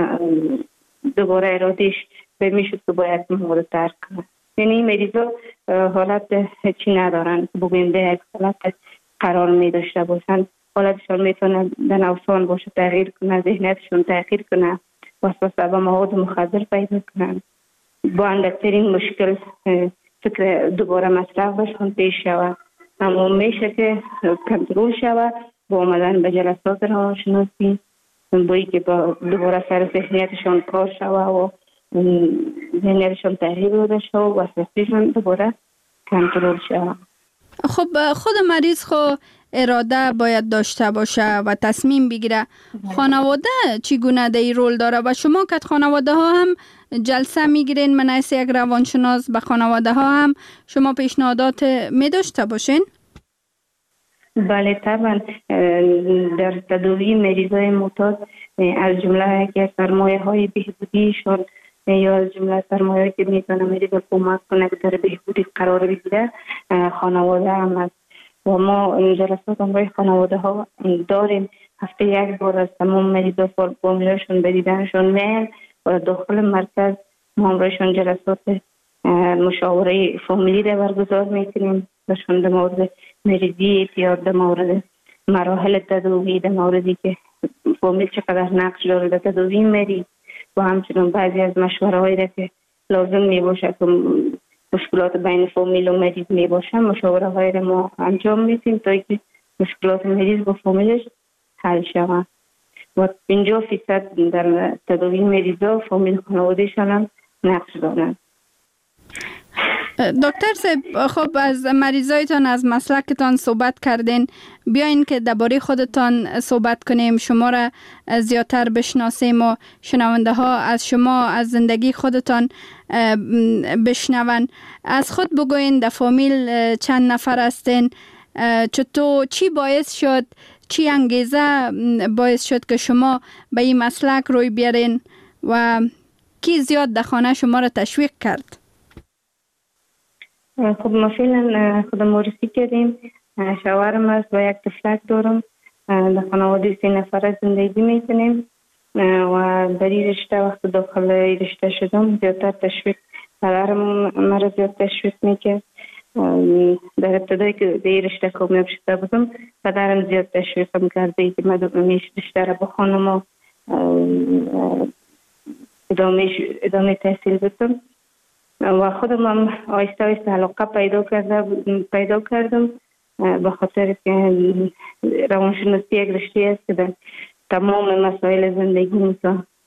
دوباره ارادهش به میشد که باید مواد ترک کنه. یعنی این مریضا حالت چی ندارن بگویم به یک حالت قرار می داشته باشن. حالتشان میتونه در نوسان باشه، تغییر کنه، ذهنیتشون تغییر کنه، وسوسه به مواد مخدر پیدا کنن. با اندکترین مشکل فکر دوباره مصرف بشون پیش شود. اما میشه که کنترل شود با آمدن به جلسات روانشناسی، بایی که با دوباره سر ذهنیتشان کار شود و ذهنیتشان تغییر داده شود و وسوسه‌شان دوباره کنترل شود. خب خود مریض خو اراده باید داشته باشه و تصمیم بگیره. خانواده چگونه در این رول داره و شما که خانواده ها هم جلسه میگیرین من از یک روانشناس به خانواده ها هم شما پیشنهادات می داشته باشین؟ بله طبعا. در تداوی مریضای معتاد از جمله که سرمایه های بهبودیشون یا از جمله سرمایه که میتونه مریض کمک کنه که در بهبودی قرار بگیره خانواده هم است و ما جلسات همراه خانواده ها داریم. هفته 1 بار از تمام مریضا فامیلشون به دیدنشون میل و داخل مرکز ما همراهشون جلسات مشاوره فامیلی را برگزار میکنیم بهشون در مورد مریضی اعتیاد، در مورد مراحل تداوی، در موردی که فامیل چقدر نقش داره در تداوی مریض و همچنین بعضی از مشوره هایی را که لازم می باشه که مشکلات بین فامیل و مریض می باشه، مشاوره هایی را ما انجام میدیم تا اینکه مشکلات مریض با فامیلش حل شود و 50% در تداوی مریضا فامیل خانوادهشان هم نقش دارند. دکتر صاحب، خب از مریضایتان از مسلکتان صحبت کردین، بیاین که درباره خودتان صحبت کنیم، شما را زیادتر بشناسیم و شنونده ها از شما از زندگی خودتان بشنون. از خود بگوین در فامیل چند نفر هستین؟ چطور چی باعث شد، چی انگیزه باعث شد که شما به این مسلک روی بیارین و کی زیاد در خانه شما را تشویق کرد؟ خب ما فعلا خودم معرفی کردیم. شوهرم است و یک طفلک دارم. در خانواده 3 نفره زندگی میکنیم و در این رشته وقت داخل رشته شدم زیادتر تشویق پدرم مرا زیاد تشویق میکرد. در ابتدایی که در این رشته کامیاب شده بودم پدرم زیاد تشویقم کرده که من رشته را بخوانم و ادامه تحصیل بدم و خودم هم آهسته آهسته علاقه پیدا کردم به خاطر که روانشناسی یک رشته است که در تمام مسائل زندگی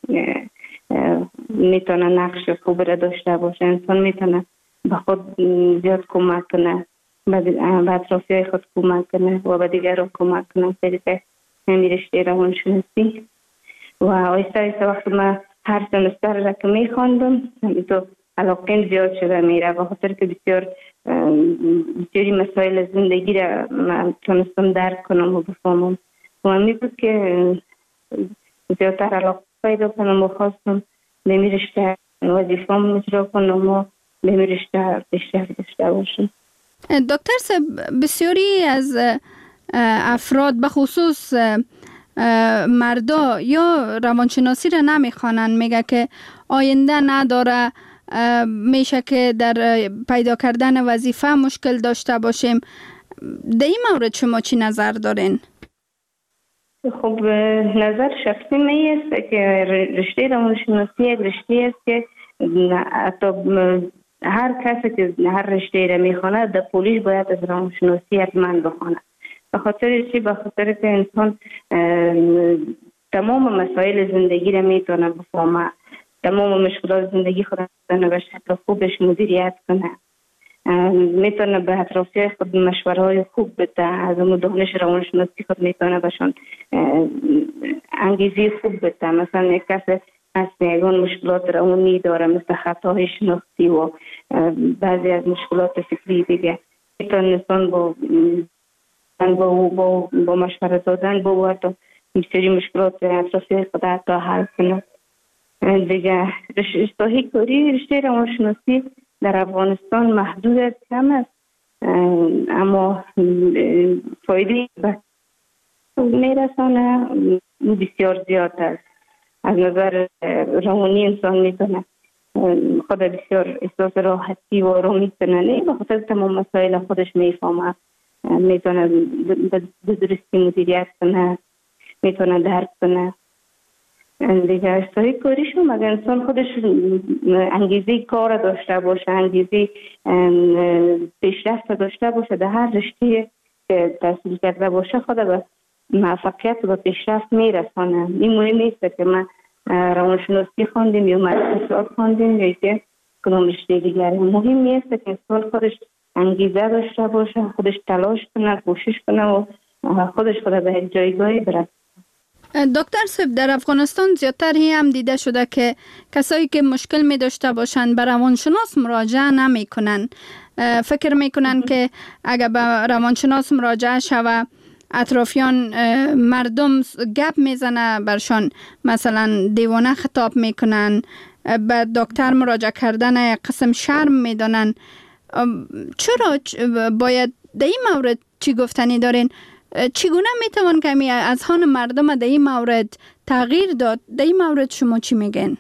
میتونه نقش خوب را داشته باشه. انسان میتونه به خود زیاد کمک کنه، به اطرافیای خود کمک کنه و به دیگران کمک کنه طریق همین رشته روانشناسی. و آهسته آهسته وقتی من هر سمستر را که میخواندم تو علاقه زیاد شده میره به خاطر که بسیاری مسائل زندگی را من تونستم درک کنم و بفهمم و همی بود که زیادتر علاقه پیدا کنم و خواستم به می رشته وظیفه‌ام اجرا کنم و به می رشته بیشتر داشته باشم. دکتر صاحب، بسیاری از افراد به خصوص مردا یا روانشناسی را نمیخوانند، میگه که آینده نداره، میشه که در پیدا کردن وظیفه مشکل داشته باشیم. در این مورد شما چی نظر دارین؟ خب نظر شخصی می است که رشته روانشناسی یک رشته است که حتی هر کسی که هر رشته را میخونه در پولیش باید از روانشناسی حتما بخونه. به خاطر چی؟ به خاطر که انسان تمام مسائل زندگی را میتونه بفهمه، تمام مشکلات زندگی خود را به شکل خوبش مدیریت کنه، میتونه به اطرافیان خود مشوره‌های خوب بده، از اون دانش روانشناسی خود میتونه بهشون انگیزه خوب بده. مثلا یک کس از یگان مشکلات روانی داره مثل خطاهای شناختی و بعضی از مشکلات فکری دیگه، میتونه انسان با مشورت دادن با تا سری مشکلات اطرافی خود حتی حل کنه. دیگه رشته کاری، رشته روانشناسی در افغانستان محدود است، کم است، اما فایده میرسانه بسیار زیاد است. از نظر روانی انسان میتونه خود بسیار احساس راحتی و آرامی کنه، نه به خاطر تمام مسائل خودش میفهمه، میتونه به درستی مدیریت کنه، میتونه درک کنه. دیگه اشتهای کاریشون اگر انسان خودش انگیزه کار داشته باشه، انگیزه پیشرفت داشته باشه در هر رشته که تحصیل کرده باشه، خود به موفقیت و پیشرفت میرسانه. این مهم نیست که من روانشناسی خواندیم یا اقتصاد خواندیم یا که کدام رشته دیگری. مهم نیست که انسان خودش انگیزه داشته باشه، خودش تلاش کنه، کوشش کنه و خودش به یک جایگاهی برسه. دکتر صاحب، در افغانستان زیادتر هم دیده شده که کسایی که مشکل می داشته باشند به روانشناس مراجعه نمی کنن. فکر می کنن که اگر به روانشناس مراجعه شوه اطرافیان مردم گپ میزنه برشان، مثلا دیوانه خطاب میکنن، به دکتر مراجعه کردن یک قسم شرم میدانن. چرا باید در این مورد چی گفتنی دارین؟ چگونه میتوان کمی از هان مردم در این مورد تغییر داد؟ در این مورد شما چی میگن؟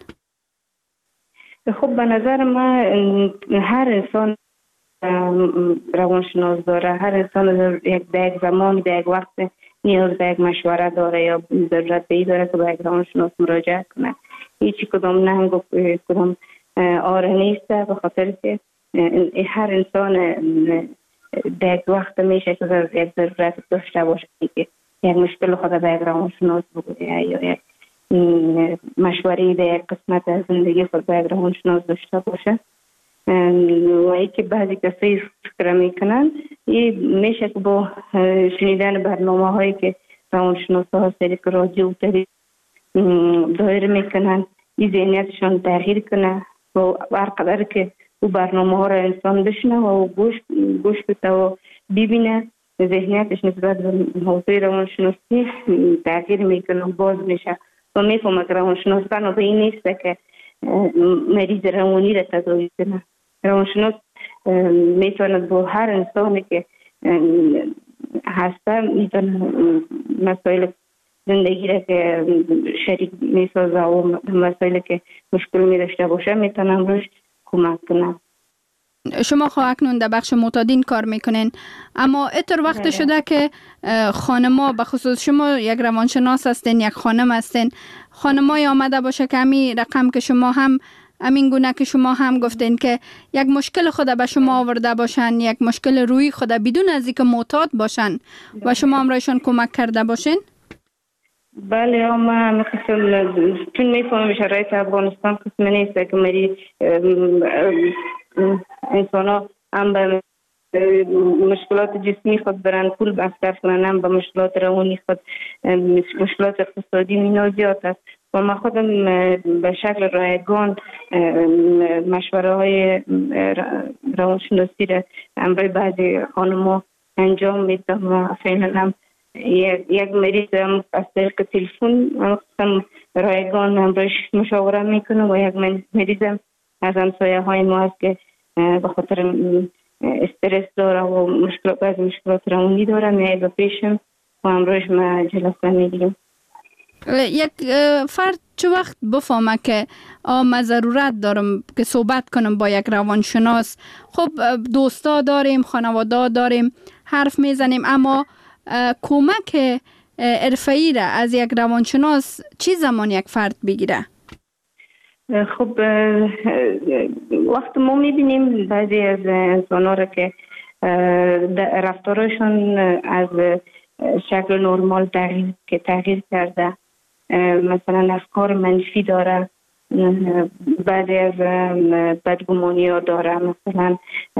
خب به نظر من هر انسان روانشناس داره، هر انسان در یک زمان در یک وقت نیاز به یک مشوره داره یا ضرورت به این داره که به یک روانشناس مراجعه کنه. هیچی کدام ننگ و کدام آره نیست، به خاطر که هر انسان در یک وقت میشه که یک ضرورت داشته باشه که یک مشکل خود به یک روانشناس بگویه یا یک مشوره در یک قسمت از زندگی خود به یک روانشناس داشته باشه. و ای که بعضی کسایی فکر میکنن میشه که با شنیدن برنامه هایی که روانشناس ها سریک رادیو دایر میکنن این ذهنیتشان تغییر کنه و برقدر که او برنامه ها را انسان بشنه و گوش بده و ببینه، ذهنیتش نسبت به موضوع روانشناسی تغییر میکنه و باز میشه و میفهمه که روانشناس بنا به این نیست که مریض روانی را تداوی کنه. روانشناس میتواند با هر انسانی که هسته میتونه مسائل زندگی را که شریک میسازه و مسائل که مشکل میداشته باشه میتونه روش کمک کنه. شما خواهد اکنون در بخش معتادین کار میکنین، اما اتر وقت شده که خانما، به خصوص شما یک روانشناس هستین، یک خانم هستین، خانمای آمده باشه که همین رقم که شما هم همین گونه که شما هم گفتین که یک مشکل خود به شما آورده باشن، یک مشکل روی خود بدون از اینکه معتاد باشن و شما هم رایشان کمک کرده باشین؟ بله، ما مثلا چون میفهمم شرایط افغانستان قسم نیست که مری انسان ها هم به مشکلات جسمی خود برن پول مصرف کنن، هم به مشکلات روانی خود، مشکلات اقتصادی مینا زیاد است و ما خودم به شکل رایگان مشوره های روانشناسی را امروی بعضی خانم‌ها انجام میدم و فعلا هم یک مریض هم از طریق تلفن رایگان امروی مشاوره میکنه و یک مریض هم از همسایه های ما هست که به خاطر استرس داره و بعضی مشکلات روانی داره میاد به پیشم و امرویش ما جلسه میگیریم. یک فرد چه وقت بفهمه که من ضرورت دارم که صحبت کنم با یک روانشناس؟ خب دوستا داریم، خانواده داریم، حرف میزنیم، اما کمک حرفه‌ای را از یک روانشناس چی زمان یک فرد بگیره؟ خب وقت ما میبینیم بعضی از انسان ها را که رفتارشون از شکل نرمال تغییر کرده مثلا افکار منفی داره، بعضی از بدگمانی ها داره، مثلا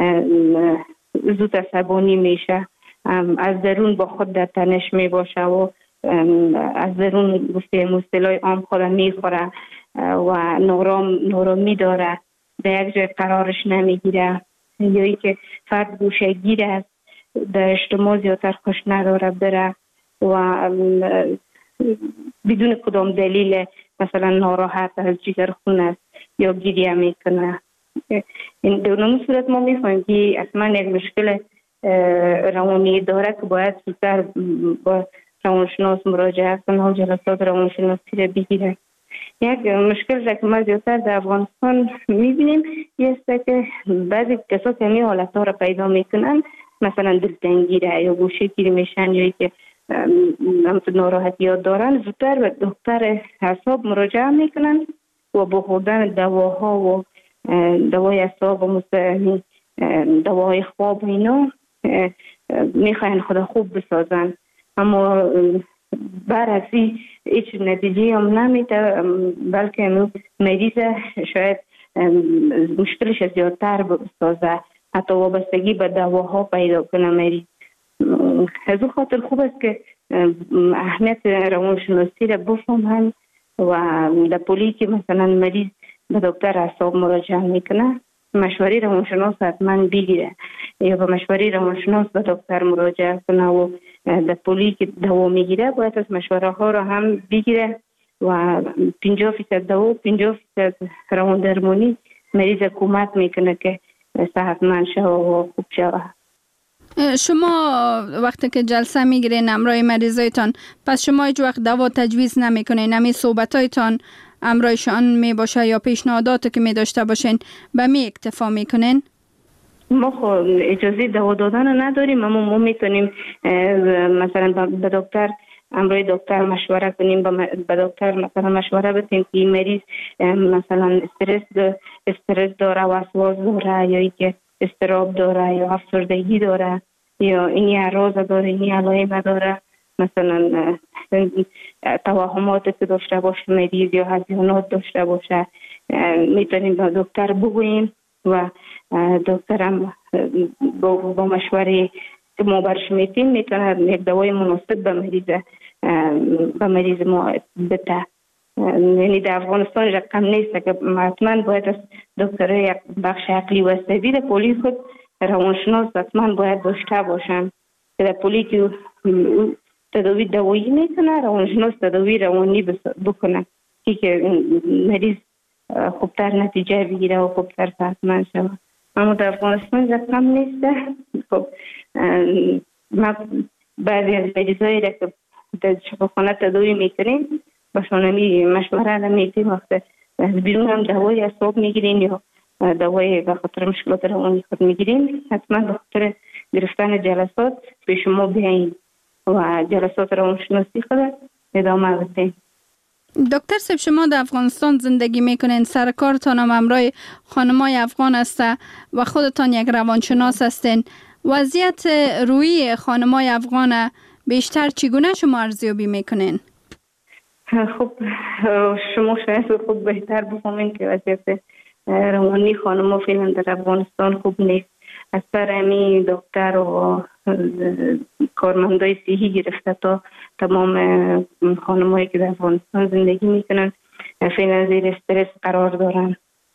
زود عصبانی میشه، از درون با خود در تنش می باشه و از درون گفتیم اصطلاح عام خود میخوره و نارامی داره، در یک جای قرارش نمیگیره، یا ای که فرد گوشه گیر است، در اجتماع زیادتر خوش نداره بره و بدون کدام دلیل مثلا ناراحت از جگر خون است یا گریه میکنه. این در صورت ما میفهمیم که اصلا یک مشکل روانی داره که باید زودتر با روانشناس مراجعه کنه و جلسات روانشناسی را بگیره. یک مشکل را که ما زیادتر در افغانستان میبینیم یه است که بعضی کسا که همین حالت ها را پیدا میکنن، مثلا دلتنگی را یا گوشه گیری میشن یا که ناراحتیات دارن، زودتر به دکتر اعصاب مراجعه میکنن و با خوردن دواها و دوای اعصاب و دوای خواب اینا میخواین خدا خوب بسازن، اما برعکسی هیچ نتیجه هم نمیده، بلکه مریض شاید مشکلش زیادتر بسازه، حتی وابستگی به دواها پیدا کنه مریض. از اون خاطر خوب است که اهمیت روانشناسی را بفهمن و در پولی که مثلا مریض به دکتر اعصاب مراجعه میکنه مشوره روانشناس حتما بگیره یا به مشوره روانشناس به دکتر مراجعه کنه و در پولی که دوا میگیره باید از مشوره ها را هم بگیره و 50% دوا 50% روان درمانی مریض کمک میکنه که صحتمند شود و خوب شود. شما وقتی که جلسه میگیرین همراه مریضایتان، پس شما هیچ وقت دوا تجویز نمیکنین؟ همین صحبتایتان همراهشان می باشه یا پیشنهاداتی که می داشته باشین به می اکتفا میکنین؟ ما خب اجازه دوا دادن نداریم، اما ما میتونیم مثلا به دکتر همراه دکتر مشوره کنیم، به دکتر مثلا مشوره بدیم که مریض مثلا استرس داره، وسواس داره یا که اضطراب داره یا افسردگی داره یا اینی اعراض داره، اینی علائم داره، مثلا توهماتی که داشته باشه مریض یا هزیانات داشته باشه، میتونیم به دکتر بگوییم و دکتر هم با مشوره که ما برش میتیم میتونه یک دوای مناسب به مریض ما بده. یعنی در افغانستان رقم نیست که حتما باید از دکتر یک بخش عقلی و عصبی در پولی خود روانشناس حتما باید داشته باشن که در پولی که تداوی دوایی میکنه روانشناس تداوی روانی بکنه که مریض خوبتر نتیجه بگیره و خوبتر صحتمند شود. اما در افغانستان رقم نیست. خب ما بعضی از مریضایی را که در شفاخانه تداوی میکنیم باشون مشوره نمیدیم، وقت از بیرون هم دوای اعصاب میگیریم یا دوای به خاطر مشکلات روانی خود میگیریم، حتما به خاطر گرفتن جلسات به شما بیاییم و جلسات روانشناسی خود ادامه بدیم. دکتر صاحب، شما در افغانستان زندگی میکنین، سر کارتان هم همراه خانمای افغان است و خودتان یک روانشناس هستین. وضعیت روحی خانمای افغان بیشتر چگونه شما ارزیابی میکنین؟ خب شما شاید خود بهتر بفهمین که وضعیت روانی خانم‌ها فعلا در افغانستان خوب نیست. از سر همین دکتر و کارمندای صحی گرفته تا تمام خانم‌هایی که در افغانستان زندگی میکنن فعلا زیر استرس قرار دارن.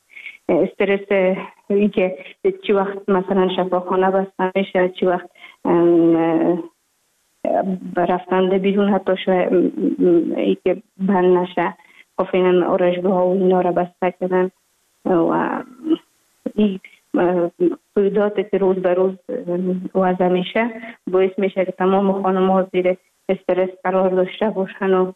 استرس این که چی وقت مثلا شفاخانه بسته میشه، چی وقت رفتن بیرون حتی شاید ای که بند نشه، فعلا آرایشگاه و اینا را بسته کردن و این قیودات که روز به روز وضع میشه باعث میشه که تمام خانم‌ها زیر استرس قرار داشته باشن و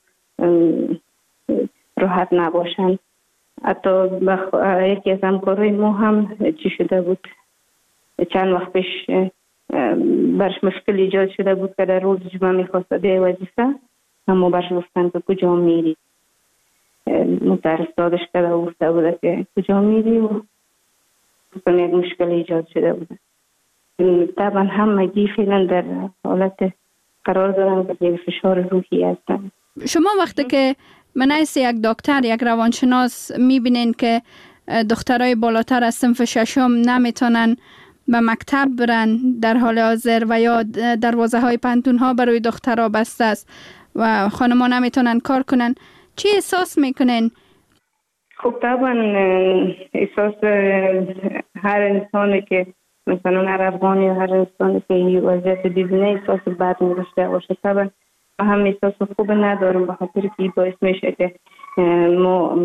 راحت نباشن. حتی یکی از همکارای ما هم چی شده بود، چند وقت پیش برش مشکل ایجاد شده بود که در روز جمعه میخواست به وظیفه، اما برش گفتن که کجا میری، متعرض دادش کرده و گفته بوده که کجا میری و مثلا یک مشکل ایجاد شده بوده. طبعا همگی فعلا در حالت قرار دارن که یک فشار روحی هستن. شما وقتی که من از یک دکتر، یک روانشناس میبینین که دخترای بالاتر از صنف ششم نمیتونن به مکتب برن در حال حاضر و یا دروازه های پانتون ها برای دخترها بسته است و خانم‌ها نمیتونن کار کنن. چی احساس میکنین؟ خب طبعا احساس هر انسانی که مثلا هر افغانی یا هر انسانی که این وضعیت ببینه احساس بد می‌داشته باشه. طبعا هم احساس خوب ندارم به خاطر که باعث میشه که ما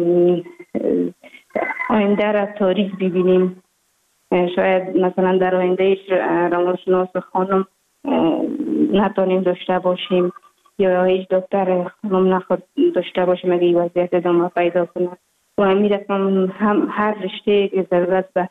آینده را تاریک ببینیم. شاید مثلا در آینده روانشناس خانم نتونیم داشته باشیم یا هیچ دکتر خانم نخواد داشته باشیم اگه این وضعیت ادامه پیدا کنه. و همین رقم هم هر رشته که ضرورت به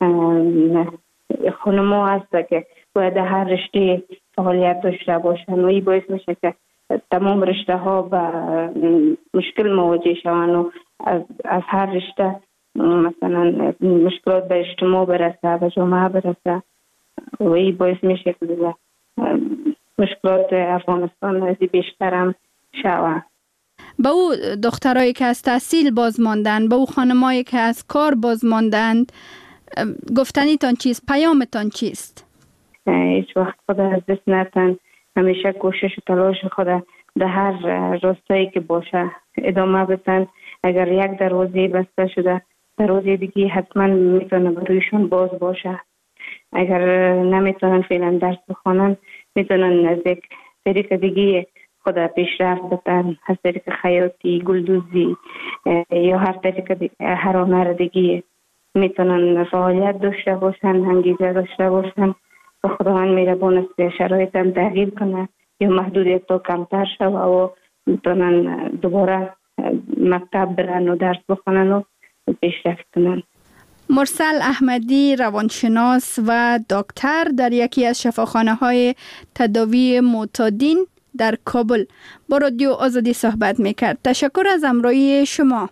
خانم ها هست که باید هر رشته فعالیت داشته باشن و این باعث میشه که تمام رشته ها به مشکل مواجه شوند و از هر رشته مثلا مشکلات به اجتماع برسه، به جامعه برسه و این باعث میشه که مشکلات افغانستان از بیشتر هم شود. به او دخترایی که از تحصیل باز ماندن، به او خانمایی که از کار باز ماندند، گفتنیتان چیست؟ پیامتان چیست؟ هیچ وقت خود از دست نتن. همیشه کوشش و تلاش خود در هر راستایی که باشه ادامه بدن. اگر یک دروازه بسته شده دروازه دیگه حتما میتونه برویشون باز باشه. اگر نمیتونن فعلا درس بخونن میتونن از یک طریق دیگه خود پیشرفت بدن، از طریق خیاطی، گلدوزی یا هر طریق هر هنر دیگه میتونن فعالیت داشته باشن، انگیزه داشته باشن و خداوند مهربان است شرایط هم تغییر کنه یا محدودیت تا کمتر شوه و میتونن دوباره مکتب برن و درس بخونن و پیشرفت کنن. مرسل احمدی، روانشناس و دکتر در یکی از شفاخانه‌های تداوی معتادین در کابل با رادیو آزادی صحبت میکرد. تشکر از همراهی شما.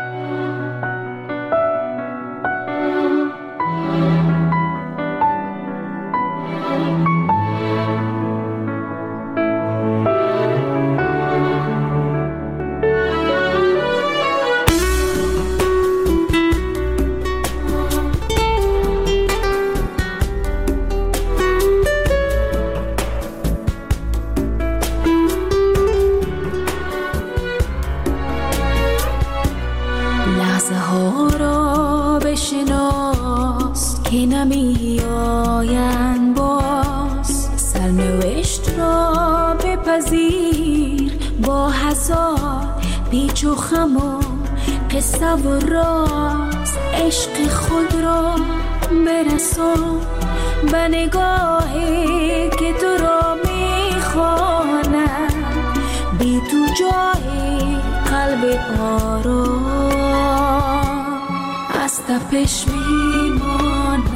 که نمی آیند باز، سرنوشت را بپذیر با هزار پیچ و خم و قصه و راز. عشق خود را برسان به نگاهی که تو را می خواند، بی تو جای قلب آرام از تپش می ماند.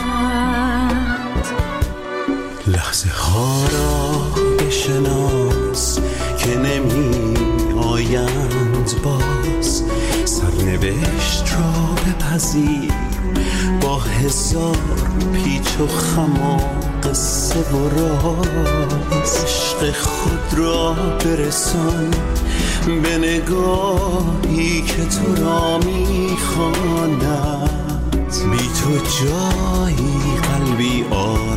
لحظه ها را بشناس که نمی آیند باز، سرنوشت را بپذیر با هزار پیچ و خم و قصه و راز. عشق خود را برسان به نگاهی که تو را می‌خواند، بی تو جایی قلبی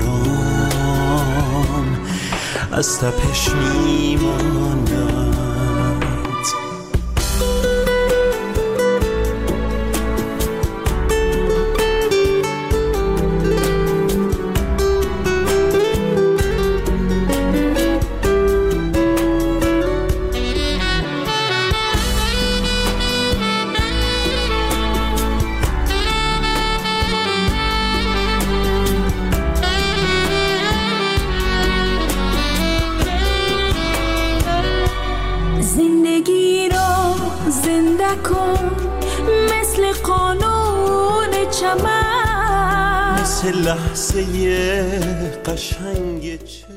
آرام از تپش می‌ماند. زندگی را زنده کن مثل قانون چمن، مثل لحظه قشنگ